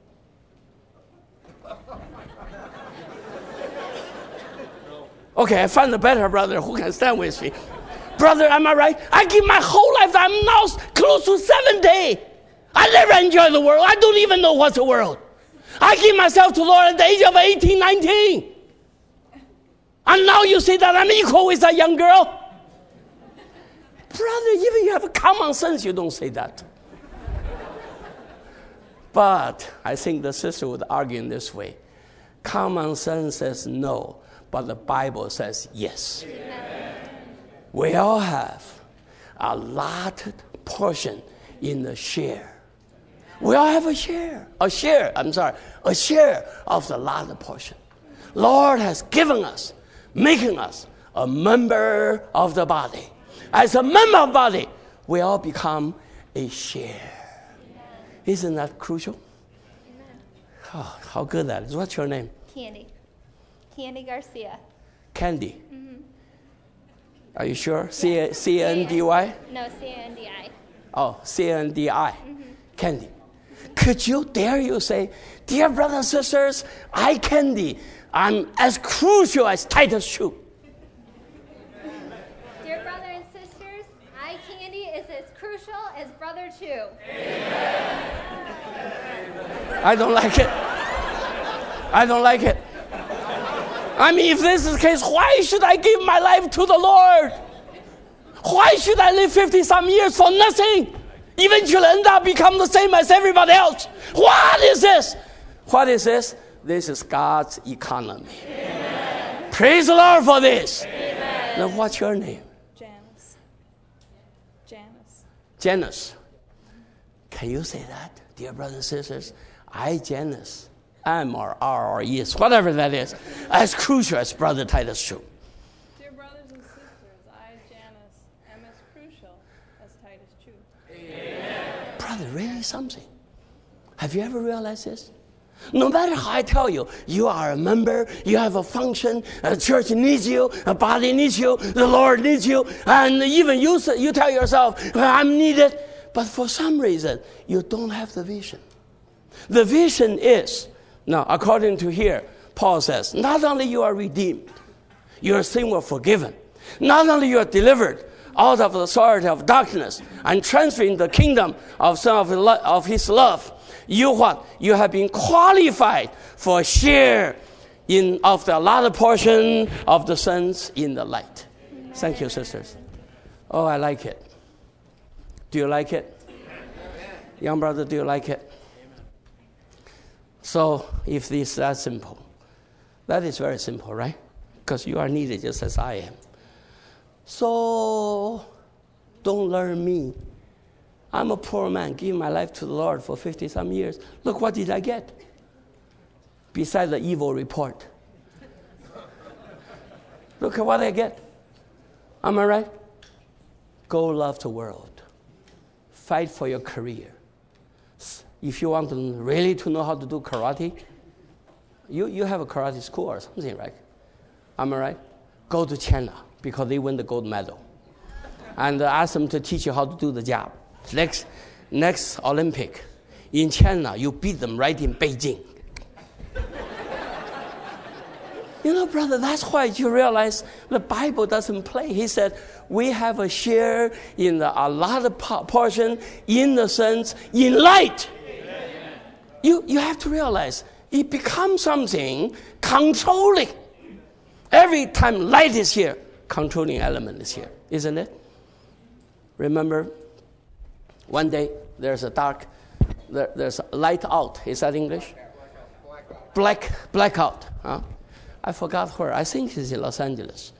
Okay, I found a better brother who can stand with me. Brother, am I right? I give my whole life. I'm now close to seventy. I never enjoy the world. I don't even know what's the world. I give myself to the Lord at the age of eighteen, nineteen. And now you say that I'm equal with that young girl? Brother, even you have a common sense, you don't say that. But I think the sister would argue in this way. Common sense says no, but the Bible says yes. Amen. We all have a allotted portion in the share. We all have a share. A share, I'm sorry, a share of the allotted portion. Lord has given us, making us a member of the body. As a member of the body, we all become a share. Isn't that crucial? Oh, how good that is. What's your name? Candy. Candy Garcia. Candy. Mm-hmm. Are you sure? C C N D Y? No, C A N D I. Oh, C A N D I. Mm-hmm. Candy. Could you dare you say, dear brothers and sisters, I, Candy, I'm as crucial as Titus Chu. Dear brothers and sisters, I, Candy, is as crucial as Brother Chu. I don't like it. I don't like it. I mean, if this is the case, why should I give my life to the Lord? Why should I live fifty-some years for nothing? Eventually end up become the same as everybody else. What is this? What is this? This is God's economy. Amen. Praise the Lord for this. Amen. Now, what's your name? Janice. Janice. Janice. Can you say that, dear brothers and sisters? I, Janice, am or are or is, whatever that is, as crucial as Brother Titus Chu. Dear brothers and sisters, I, Janice, am as crucial as Titus Chu. Amen. Brother, really something. Have you ever realized this? No matter how I tell you, you are a member, you have a function, a church needs you, a body needs you, the Lord needs you, and even you, you tell yourself, well, I'm needed, but for some reason, you don't have the vision. The vision is, now according to here, Paul says, not only you are redeemed, your sin were forgiven. Not only you are delivered out of the authority of darkness and transferred in the kingdom of Son of, of His love, you what? You have been qualified for a share in of the allotted portion of the sons in the light. Thank you, sisters. Oh, I like it. Do you like it? Young brother, do you like it? So, if this is that simple, that is very simple, right? Because you are needed just as I am. So, don't learn me. I'm a poor man, giving my life to the Lord for fifty-some years. Look, what did I get? Besides the evil report. Look at what I get. Am I right? Go love the world. Fight for your career. If you want to really to know how to do karate, you, you have a karate school or something, right? Am I right? Go to China because they win the gold medal. And ask them to teach you how to do the job. Next, next Olympic, in China, you beat them right in Beijing. You know, brother, that's why you realize the Bible doesn't play. He said, we have a share in the allotted portion in the sense in light. Amen. You, you have to realize it becomes something controlling. Every time light is here, controlling element is here, isn't it? Remember, one day there's a dark, there, there's a light out. Is that English? Black, blackout. Huh? I forgot where. I think it's in Los Angeles.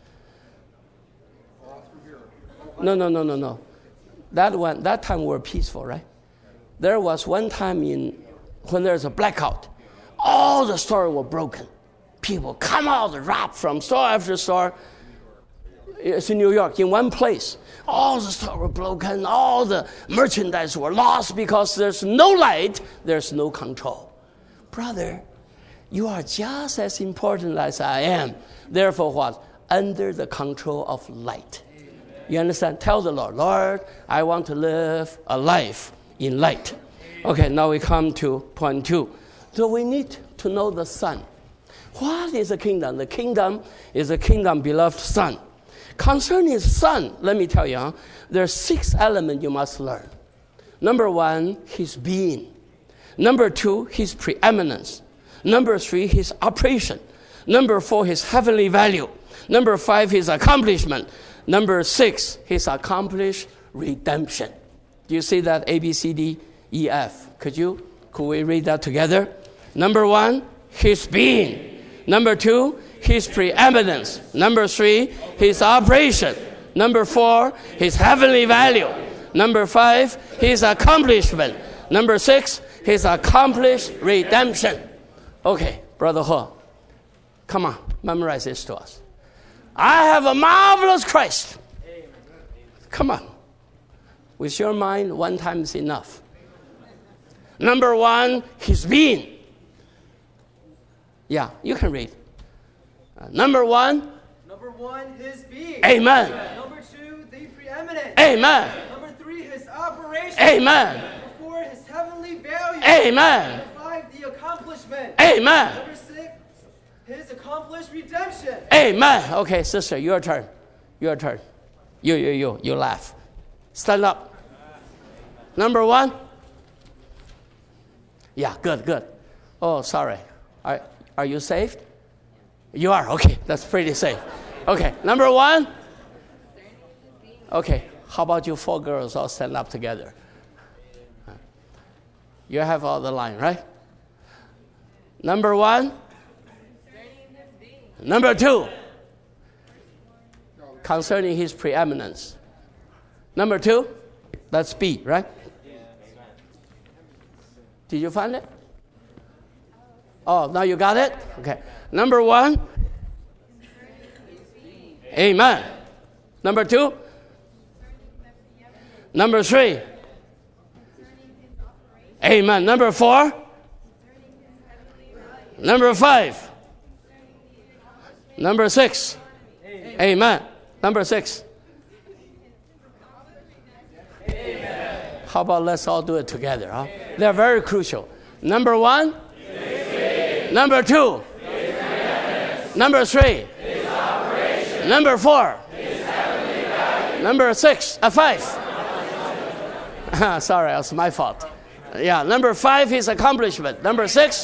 No, no, no, no, no. That one, that time we were peaceful, right? There was one time in when there's a blackout, all the stores were broken. People come out, rob from store after store. It's in New York, in one place. All the stores were broken. All the merchandise were lost because there's no light, there's no control. Brother, you are just as important as I am. Therefore what? Under the control of light. You understand? Tell the Lord, Lord, I want to live a life in light. Okay, now we come to point two. So we need to know the Son. What is the kingdom? The kingdom is the kingdom beloved Son. Concerning His Son, let me tell you, huh, there are six elements you must learn. Number one, His being. Number two, His preeminence. Number three, His operation. Number four, His heavenly value. Number five, His accomplishment. Number six, His accomplished redemption. Do you see that? A, B, C, D, E, F. Could you? Could we read that together? Number one, His being. Number two, His preeminence. Number three, His operation. Number four, His heavenly value. Number five, His accomplishment. Number six, His accomplished redemption. Okay, Brother He, come on, memorize this to us. I have a marvelous Christ. Come on. With your mind, one time is enough. Number one, His being. Yeah, you can read. Uh, number one. Number one, His being. Amen. Number two, the preeminence. Amen. Number three, His operation. Amen. Number four, His heavenly value. Amen. Number five, the accomplishment. Amen. Number six, His accomplished redemption. Amen. Okay, sister, your turn. Your turn. You, you, you, you laugh. Stand up. Number one. Yeah, good, good. Oh, sorry. Are, are you saved? You are. Okay, that's pretty safe. Okay, number one. Okay, how about you four girls all stand up together? You have all the line, right? Number one. Number two. Concerning His preeminence. Number two. That's B, right? Did you find it? Oh, now you got it? Okay. Number one. Amen. Number two. Number three. Amen. Number four. Number five. Number six. Amen. Number six. How about let's all do it together? Huh? They're very crucial. Number one. Number two. Number three. Number four. Number six. Uh, five. Sorry, that's my fault. Yeah, number five is accomplishment. Number six.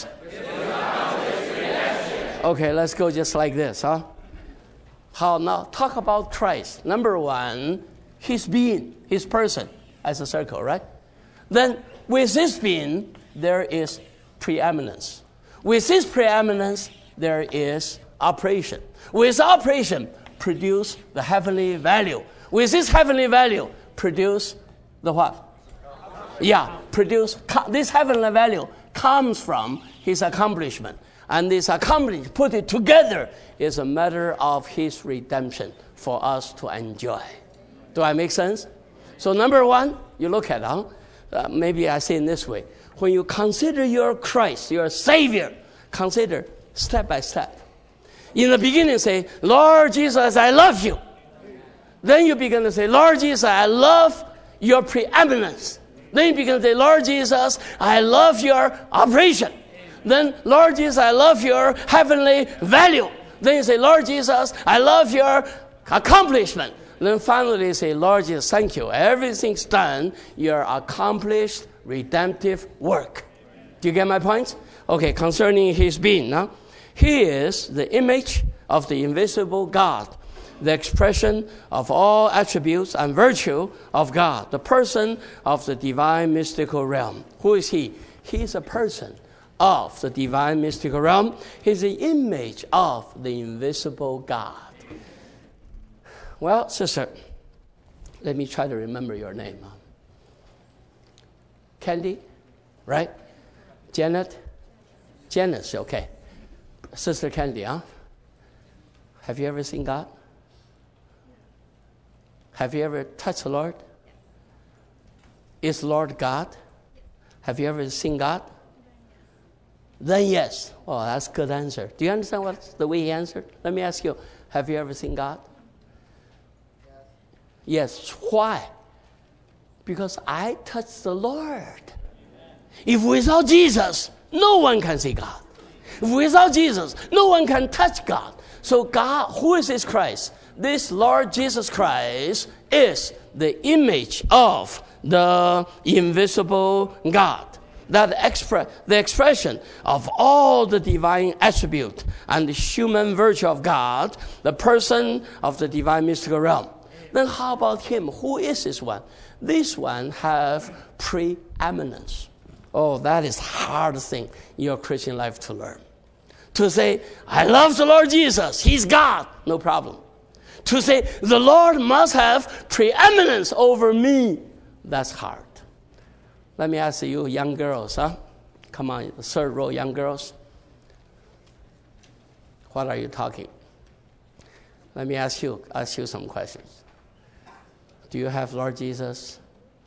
Okay, let's go just like this, huh? How now? Talk about Christ. Number one, his being, his person, as a circle, right? Then with his being, there is preeminence. With his preeminence, there is operation. With operation, produce the heavenly value. With this heavenly value, produce the what? Yeah, produce, this heavenly value comes from his accomplishment. And this accomplishment, put it together, is a matter of his redemption for us to enjoy. Do I make sense? So number one, you look at, huh? Uh, maybe I say in this way. When you consider your Christ, your Savior, consider step by step. In the beginning, say, Lord Jesus, I love you. Then you begin to say, Lord Jesus, I love your preeminence. Then you begin to say, Lord Jesus, I love your operation. Then, Lord Jesus, I love your heavenly value. Then you say, Lord Jesus, I love your accomplishment. Then finally you say, Lord Jesus, thank you. Everything's done. Your accomplished redemptive work. Do you get my point? Okay, concerning his being now. He is the image of the invisible God, the expression of all attributes and virtue of God, the person of the divine mystical realm. Who is he? He is a person of the divine mystical realm. He is the image of the invisible God. Well, sister, let me try to remember your name. Candy, right? Janet? Janice, okay. Sister Candy, huh? Have you ever seen God? Have you ever touched the Lord? Is Lord God? Have you ever seen God? Then yes. Oh, that's a good answer. Do you understand what the way he answered? Let me ask you, have you ever seen God? Yes. Yes. Why? Because I touched the Lord. If without Jesus, no one can see God. If without Jesus, no one can touch God. So God, who is this Christ? This Lord Jesus Christ is the image of the invisible God. That expre- the expression of all the divine attribute and the human virtue of God, the person of the divine mystical realm. Then how about him? Who is this one? This one have preeminence. Oh, that is hard thing in your Christian life to learn. To say, I love the Lord Jesus, he's God, no problem. To say, the Lord must have preeminence over me, that's hard. Let me ask you, young girls, huh? Come on, the third row, young girls. What are you talking? Let me ask you, ask you some questions. Do you have Lord Jesus?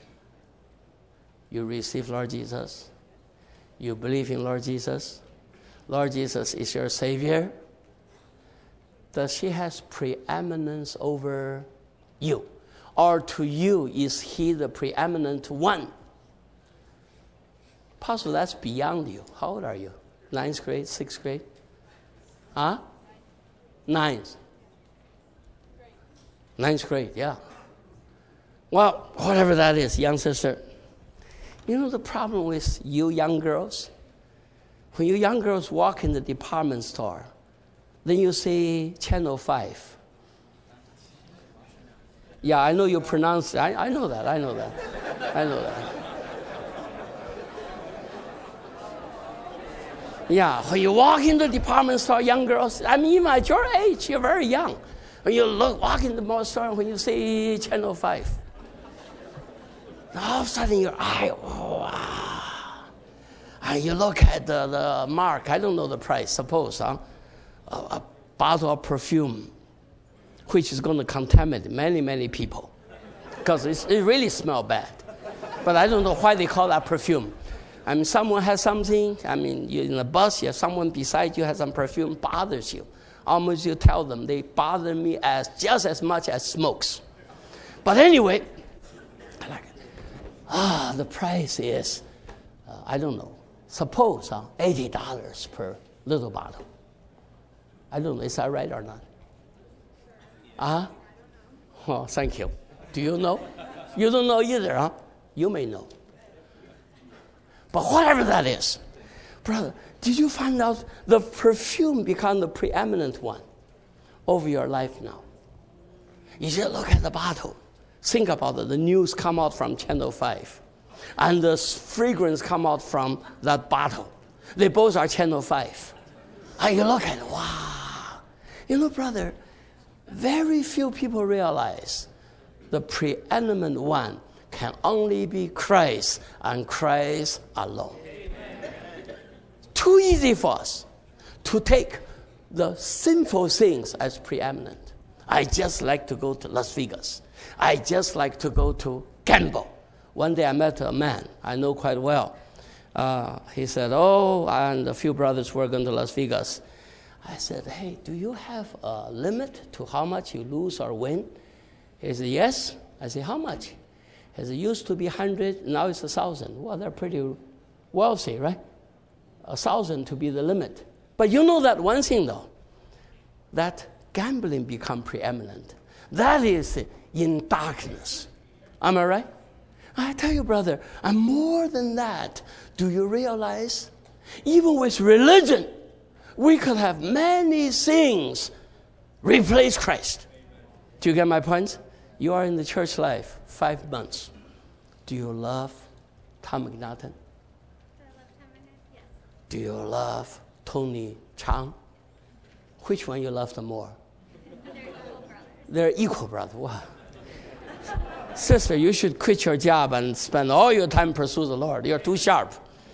You receive Lord Jesus? You believe in Lord Jesus? Lord Jesus is your Savior? Does he has preeminence over you? Or to you, is he the preeminent one? Apostle, that's beyond you. How old are you? Ninth grade, sixth grade? Huh? Ninth. Ninth grade, yeah. Well, whatever that is, young sister. You know the problem with you young girls? When you young girls walk in the department store, then you see Channel five. Yeah, I know you pronounce it. I, I know that, I know that. I know that. Yeah, when you walk in the department store, young girls, I mean, even at your age, you're very young. When you look, walk in the mall store, when you see Channel five, all of a sudden your eye, oh, wow. And you look at the, the mark, I don't know the price, suppose, huh? A, a bottle of perfume, which is going to contaminate many, many people. Because it really smells bad. But I don't know why they call that perfume. I mean, someone has something, I mean, you're in a bus, you have someone beside you has some perfume, bothers you. Almost you tell them, they bother me as just as much as smokes. But anyway, I like it. Ah, the price is, uh, I don't know, suppose uh, eighty dollars per little bottle. I don't know. Is that right or not? Uh-huh. Oh, thank you. Do you know? You don't know either, huh? You may know. But whatever that is, brother, did you find out the perfume become the preeminent one over your life now? You just look at the bottle. Think about it. The news come out from Channel five. And the fragrance come out from that bottle. They both are Channel five. And you look at it, wow. You know, brother, very few people realize the preeminent one can only be Christ and Christ alone. Amen. Too easy for us to take the sinful things as preeminent. I just like to go to Las Vegas. I just like to go to gamble. One day I met a man I know quite well. Uh, he said, oh, and a few brothers were going to Las Vegas. I said, hey, do you have a limit to how much you lose or win? He said, yes. I said, how much? He said, it used to be one hundred, now it's one thousand. Well, they're pretty wealthy, right? one thousand to be the limit. But you know that one thing, though, that gambling become preeminent. That is in darkness. Am I right? I tell you, brother, and more than that, do you realize, even with religion, we could have many things replace Christ. Do you get my point? You are in the church life five months. Do you love Tom McNaughton? Do I love Tom McNaughton? Yes. Do you love Tony Chang? Which one you love the more? They're equal brothers. They're equal brothers. Wow. Sister, you should quit your job and spend all your time pursue the Lord. You're too sharp.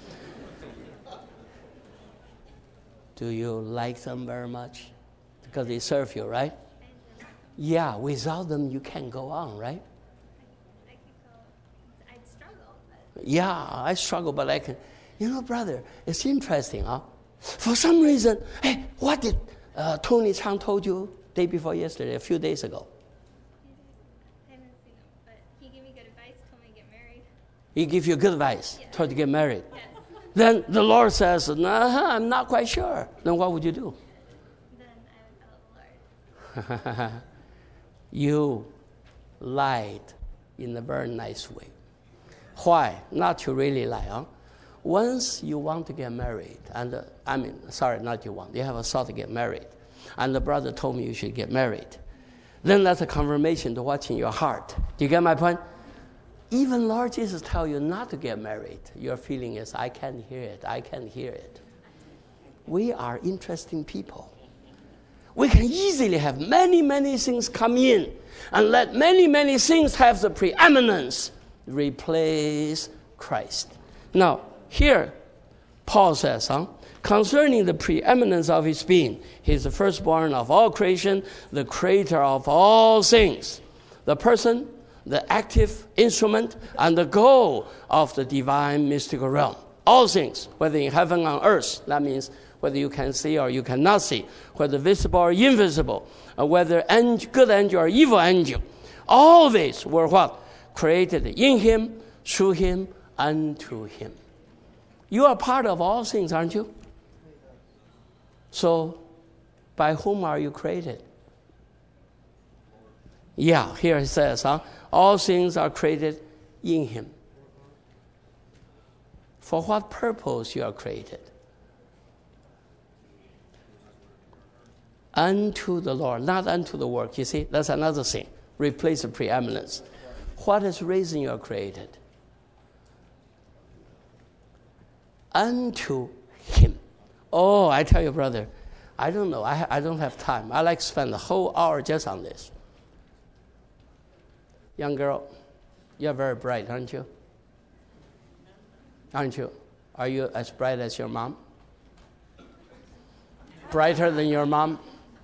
Do you like them very much? Because they serve you, right? Yeah, without them you can't go on, right? I could go, I'd struggle, but Yeah, I struggle, but I can. You know, brother, it's interesting, huh? For some reason, hey, what did uh, Tony Chang told you day before yesterday, a few days ago? I haven't seen him, but he gave me good advice, told me to get married. He give you good advice, Yeah. told you to get married. Yes. Then the Lord says, nah, I'm not quite sure. Then what would you do? Then I would tell the Lord. You lied in a very nice way. Why? Not to really lie, huh? Once you want to get married, and uh, I mean, sorry, not you want, you have a thought to get married, and the brother told me you should get married, then that's a confirmation to what's in your heart. Do you get my point? Even Lord Jesus tell you not to get married. Your feeling is, I can't hear it, I can't hear it. We are interesting people. We can easily have many, many things come in and let many, many things have the preeminence, replace Christ. Now, here, Paul says, huh, concerning the preeminence of his being, he is the firstborn of all creation, the creator of all things, the person, the active instrument, and the goal of the divine mystical realm. All things, whether in heaven or on earth, that means whether you can see or you cannot see, whether visible or invisible, or whether angel, good angel or evil angel, all these were what? Created in him, through him, unto him. You are part of all things, aren't you? So, by whom are you created? Yeah, here it says, huh? All things are created in him. For what purpose you are created? Unto the Lord, not unto the work. You see, that's another thing. Replace the preeminence. What is the reason you are created? Unto him. Oh, I tell you, brother, I don't know. I, I don't have time. I like to spend a whole hour just on this. Young girl, you're very bright, aren't you? Aren't you? Are you as bright as your mom? Brighter than your mom?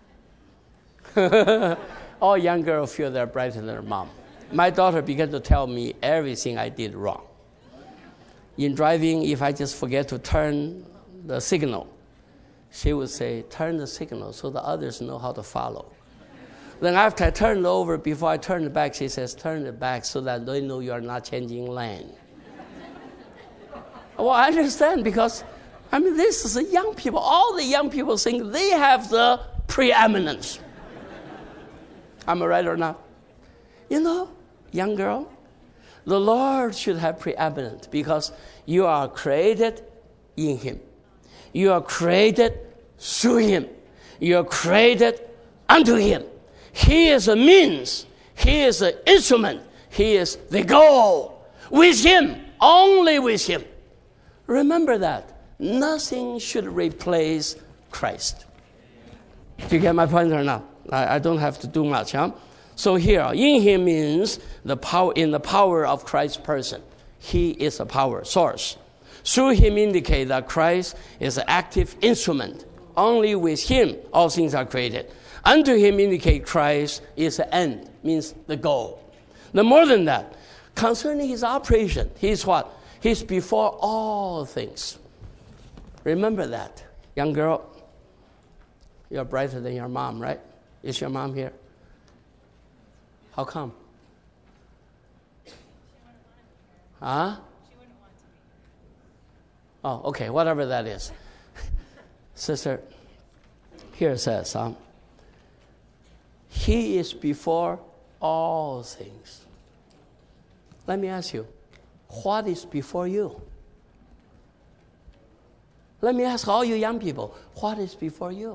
All young girls feel they're brighter than their mom. My daughter began to tell me everything I did wrong. In driving, if I just forget to turn the signal, she would say, turn the signal so the others know how to follow. Then after I turn it over, before I turn it back, she says, turn it back so that they know you are not changing lane. Well, I understand because, I mean, this is the young people. All the young people think they have the preeminence. Am I right or not? You know, young girl, the Lord should have preeminence because you are created in Him. You are created through Him. You are created unto Him. He is a means. He is an instrument. He is the goal. With Him, only with Him. Remember that. Nothing should replace Christ. Do you get my point or not? I, I don't have to do much, huh? So here, in Him means the power in the power of Christ's person. He is a power source. Through Him indicate that Christ is an active instrument. Only with Him all things are created. Unto Him indicate Christ is the end, means the goal. The more than that, concerning His operation, He's what? He's before all things. Remember that. Young girl, you're brighter than your mom, right? Is your mom here? How come? Huh? Oh, okay, whatever that is. Sister, here it says, um, He is before all things. Let me ask you, what is before you? Let me ask all you young people, what is before you?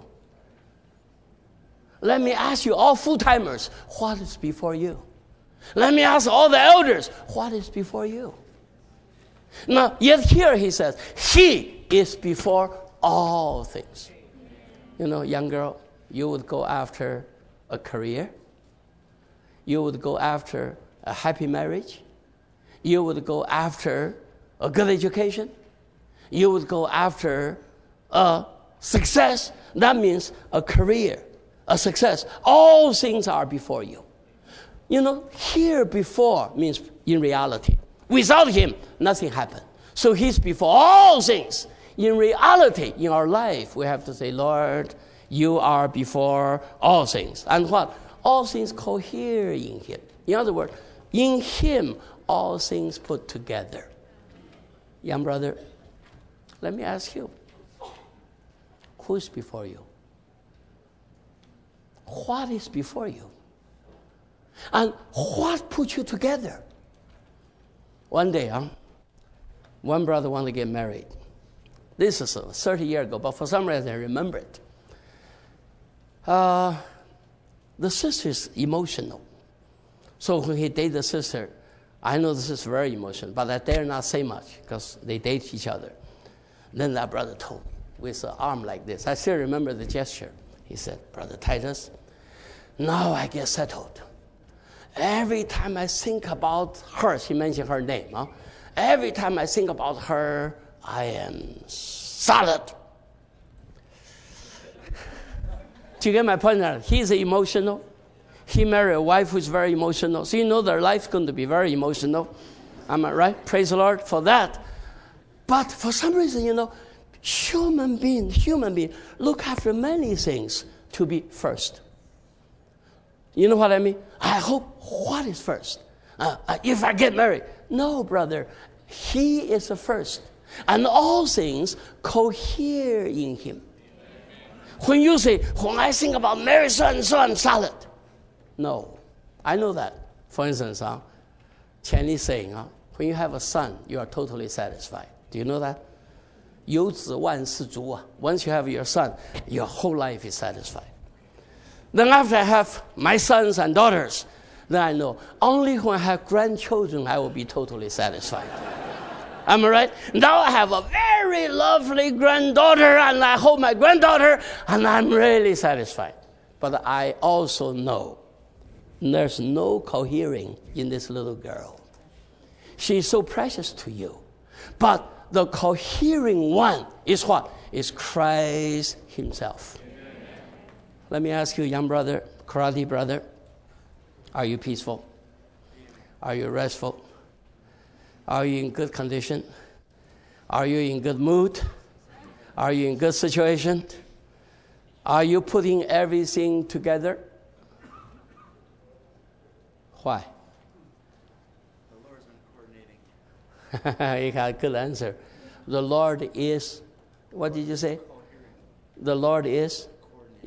Let me ask you all full-timers, what is before you? Let me ask all the elders, what is before you? Now, yet here he says, He is before all things. You know, young girl, you would go after a career. You would go after a happy marriage. You would go after a good education. You would go after a success. That means a career, a success. All things are before you. You know, here before means in reality. Without Him, nothing happened. So He's before all things. In reality, in our life, we have to say, Lord, You are before all things. And what? All things cohere in Him. In other words, in Him, all things put together. Young brother, let me ask you, who is before you? What is before you? And what put you together? One day, huh, one brother wanted to get married. This is thirty years ago, but for some reason I remember it. Uh, the sister is emotional. So when he dated the sister, I know this is very emotional, but I dare not say much because they date each other. Then that brother told me with an arm like this. I still remember the gesture. He said, Brother Titus, now I get settled. Every time I think about her, she mentioned her name. Huh? Every time I think about her, I am solid. Do you get my point? He's emotional. He married a wife who's very emotional. So you know their life's going to be very emotional. Am I right? Praise the Lord for that. But for some reason, you know, human being, human being, look after many things to be first. You know what I mean? I hope, what is first? Uh, uh, if I get married. No, brother. He is the first. And all things cohere in Him. When you say, when I think about marriage, so and so, I'm solid. No. I know that. For instance, uh, Chinese saying, uh, when you have a son, you are totally satisfied. Do you know that? 有子万事足啊. Once you have your son, your whole life is satisfied. Then after I have my sons and daughters, then I know only when I have grandchildren I will be totally satisfied. Am I right? Now I have a very lovely granddaughter and I hold my granddaughter and I'm really satisfied. But I also know there's no cohering in this little girl. She is so precious to you. But the cohering one is what? Is Christ Himself. Let me ask you, young brother, karate brother, are you peaceful? Are you restful? Are you in good condition? Are you in good mood? Are you in good situation? Are you putting everything together? Why? The Lord's been coordinating. You got a good answer. The Lord is, what did you say? The Lord is, yeah,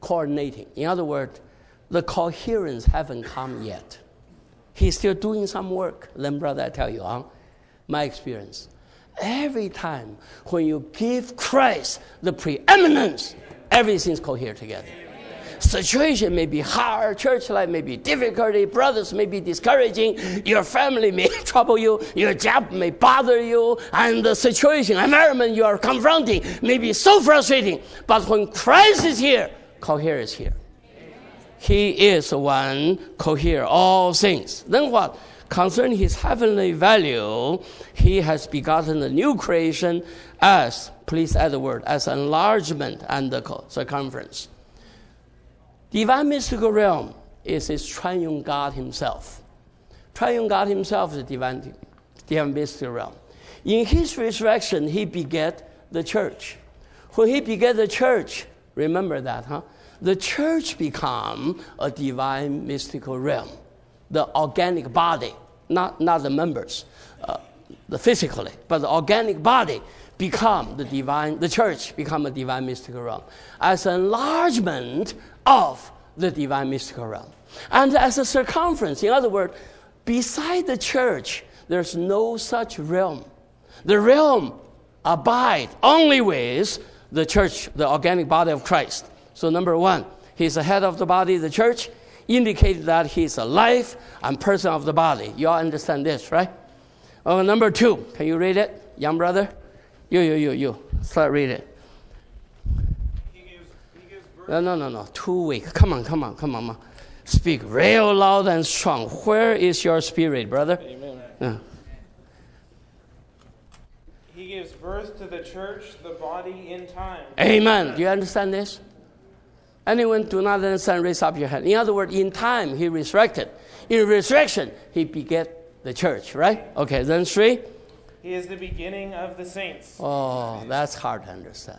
coordinating. In other words, the coherence haven't come yet. He's still doing some work. Then, brother, I tell you, huh? My experience. Every time when you give Christ the preeminence, everything's coherent together. Situation may be hard, church life may be difficulty, brothers may be discouraging, your family may trouble you, your job may bother you, and the situation, environment you are confronting may be so frustrating. But when Christ is here, coherence is here. He is the one cohere all things. Then what? Concerning his heavenly value, he has begotten a new creation as, please add the word, as enlargement and the circumference. Divine mystical realm is his triune God himself. Triune God himself is the divine, divine mystical realm. In his resurrection, he begat the church. When he begat the church, remember that, huh? The church become a divine mystical realm. The organic body, not, not the members, uh, the physically, but the organic body become the divine, the church become a divine mystical realm. As an enlargement of the divine mystical realm. And as a circumference, in other words, beside the church, there's no such realm. The realm abide only with the church, the organic body of Christ. So number one, he's the head of the body, the church, indicated that he's the life and person of the body. You all understand this, right? Oh, number two, can you read it, young brother? You, you, you, you. Start read it. He gives, he gives birth. No, no, no, no. Too weak. Come on, come on, come on. Man. Speak real loud and strong. Where is your spirit, brother? Amen. Yeah. He gives birth to the church, the body in time. Amen. Do you understand this? Anyone do not understand, raise up your hand. In other words, in time, he resurrected. In resurrection, he begat the church, right? Okay, then three. He is the beginning of the saints. Oh, that's hard to understand.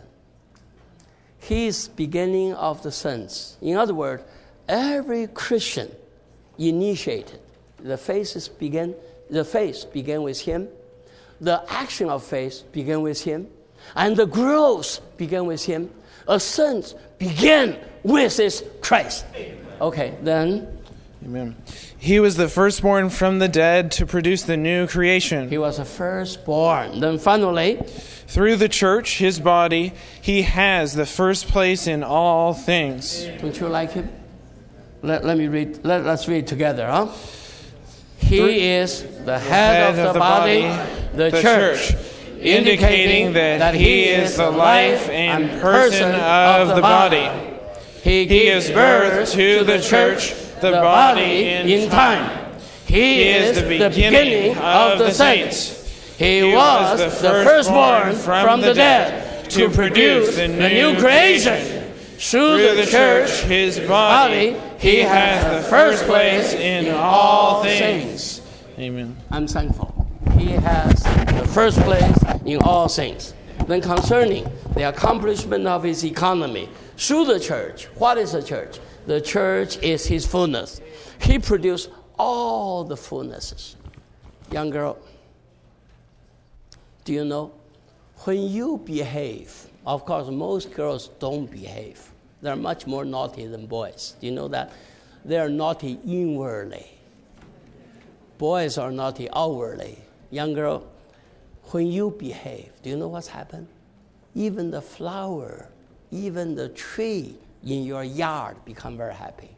He is beginning of the saints. In other words, every Christian initiated. The faith is begin. The faith began with him. The action of faith began with him, and the growth began with him. A saint began with his Christ. Okay, then. Amen. He was the firstborn from the dead to produce the new creation. He was the firstborn. Then finally, through the church, his body, he has the first place in all things. Don't you like him? Let, let me read. Let, let's read together, huh? He Through is the the head, head of, the, body, body the, the church, church, indicating that, that he is the life and person of the body. He gives birth to the church, the body in time. He is the beginning of the saints. He was the firstborn from the dead to produce the new creation. Through the church, his body, he has the first place in all things. Amen. I'm thankful. He has the first place in all things. Then concerning the accomplishment of his economy, through the church, what is the church? The church is his fullness. He produced all the fullnesses. Young girl, do you know, when you behave, of course, most girls don't behave. They're much more naughty than boys. Do you know that? They're naughty inwardly. Boys are naughty outwardly. Young girl, when you behave, do you know what's happened? Even the flower, even the tree in your yard become very happy.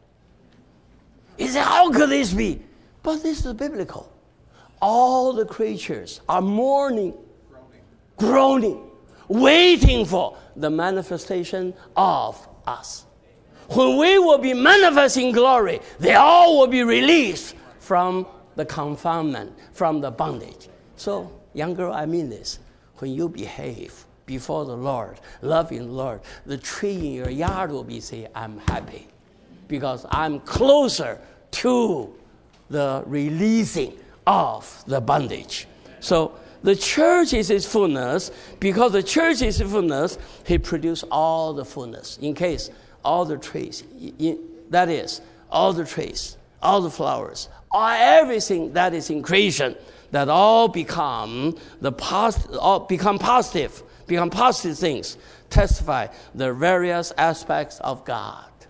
You say, how could this be? But this is biblical. All the creatures are mourning, groaning, groaning waiting for the manifestation of us. When we will be manifest in glory, they all will be released from the confinement, from the bondage. So, young girl, I mean this. When you behave before the Lord, loving the Lord, the tree in your yard will be saying, I'm happy because I'm closer to the releasing of the bondage. So the church is his fullness. Because the church is his fullness, he produced all the fullness. In case all the trees, in, that is, all the trees, all the flowers, all, everything that is in creation, that all become the pos- all become positive, become positive things, testify the various aspects of God.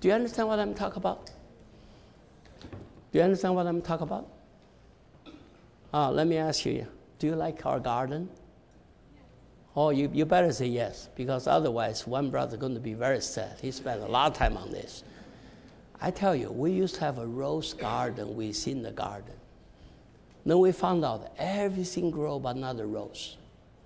Do you understand what I'm talking about? Do you understand what I'm talking about? Oh, let me ask you, do you like our garden? Oh, you, you better say yes, because otherwise one brother is going to be very sad. He spent a lot of time on this. I tell you, we used to have a rose garden within the garden. Then we found out everything grew but not a rose.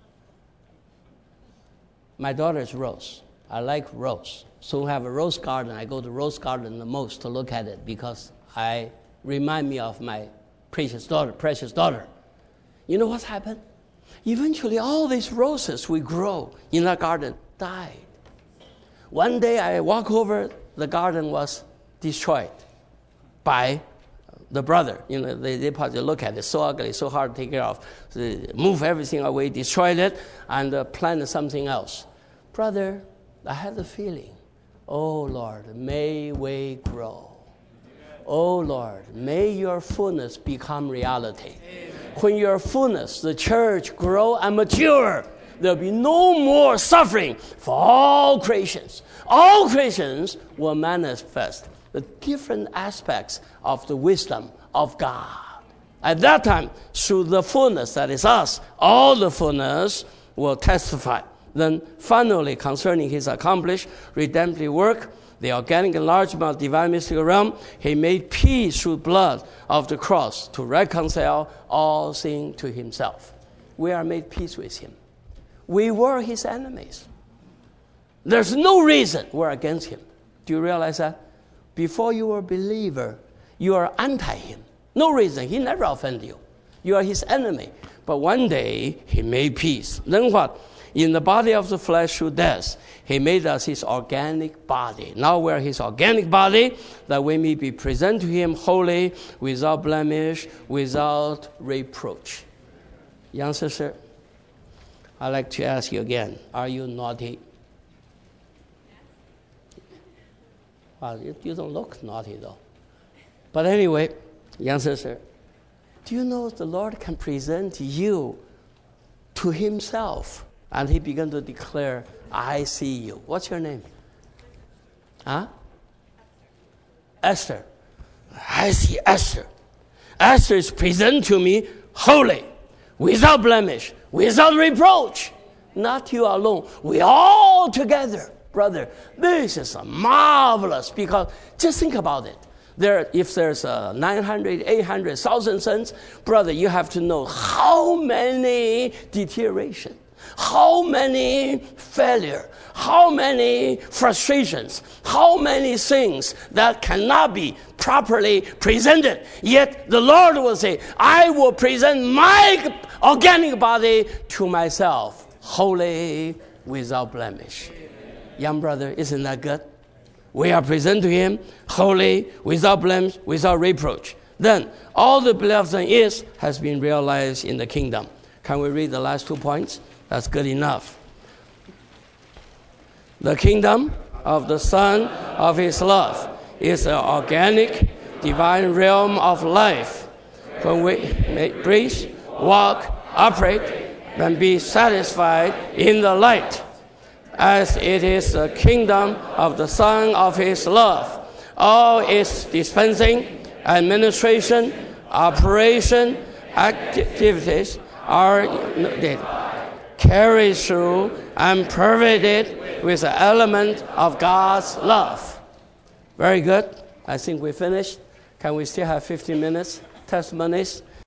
My daughter is Rose. I like Rose. So we have a rose garden. I go to rose garden the most to look at it because I remind me of my precious daughter, precious daughter. You know what's happened? Eventually, all these roses we grow in that garden died. One day I walk over, the garden was destroyed by the brother. You know, they, they probably look at it, so ugly, so hard to take care of. So they move everything away, destroyed it, and uh, planted something else. Brother, I had the feeling, oh Lord, may we grow. Oh Lord, may your fullness become reality. Amen. When your fullness, the church, grow and mature, there'll be no more suffering for all creations. All creations will manifest the different aspects of the wisdom of God. At that time, through the fullness that is us, all the fullness will testify. Then finally, concerning his accomplished redemptive work, the organic enlargement of the divine mystical realm, he made peace through blood of the cross to reconcile all things to himself. We are made peace with him. We were his enemies. There's no reason we're against him. Do you realize that? Before you were a believer, you are anti-him. No reason. He never offended you. You are his enemy. But one day, he made peace. Then what? In the body of the flesh through death, he made us his organic body. Now we're his organic body, that we may be present to him holy, without blemish, without reproach. Young sister, I'd like to ask you again, are you naughty? Well, you, you don't look naughty, though. But anyway, young sister, do you know the Lord can present you to himself? And he began to declare, I see you. What's your name? Huh? Esther. I see Esther. Esther is present to me holy, without blemish, without reproach. Not you alone. We all together, brother. This is a marvelous, because just think about it. There, if there's a nine hundred, eight hundred, one thousand sons, brother, you have to know how many deterioration, how many failure, how many frustrations, how many things that cannot be properly presented. Yet the Lord will say, I will present my organic body to myself, holy, without blemish. Amen. Young brother, isn't that good? We are present to him, holy, without blemish, without reproach. Then, all the beloved is has been realized in the kingdom. Can we read the last two points? That's good enough. The kingdom of the Son of his love is an organic, divine realm of life, when we may breathe, walk, operate, and be satisfied in the light, as it is the kingdom of the Son of his love. All its dispensing, administration, operation, activities are carried through and pervaded with the element of God's love. Very good. I think we finished. Can we still have fifteen minutes? Testimonies?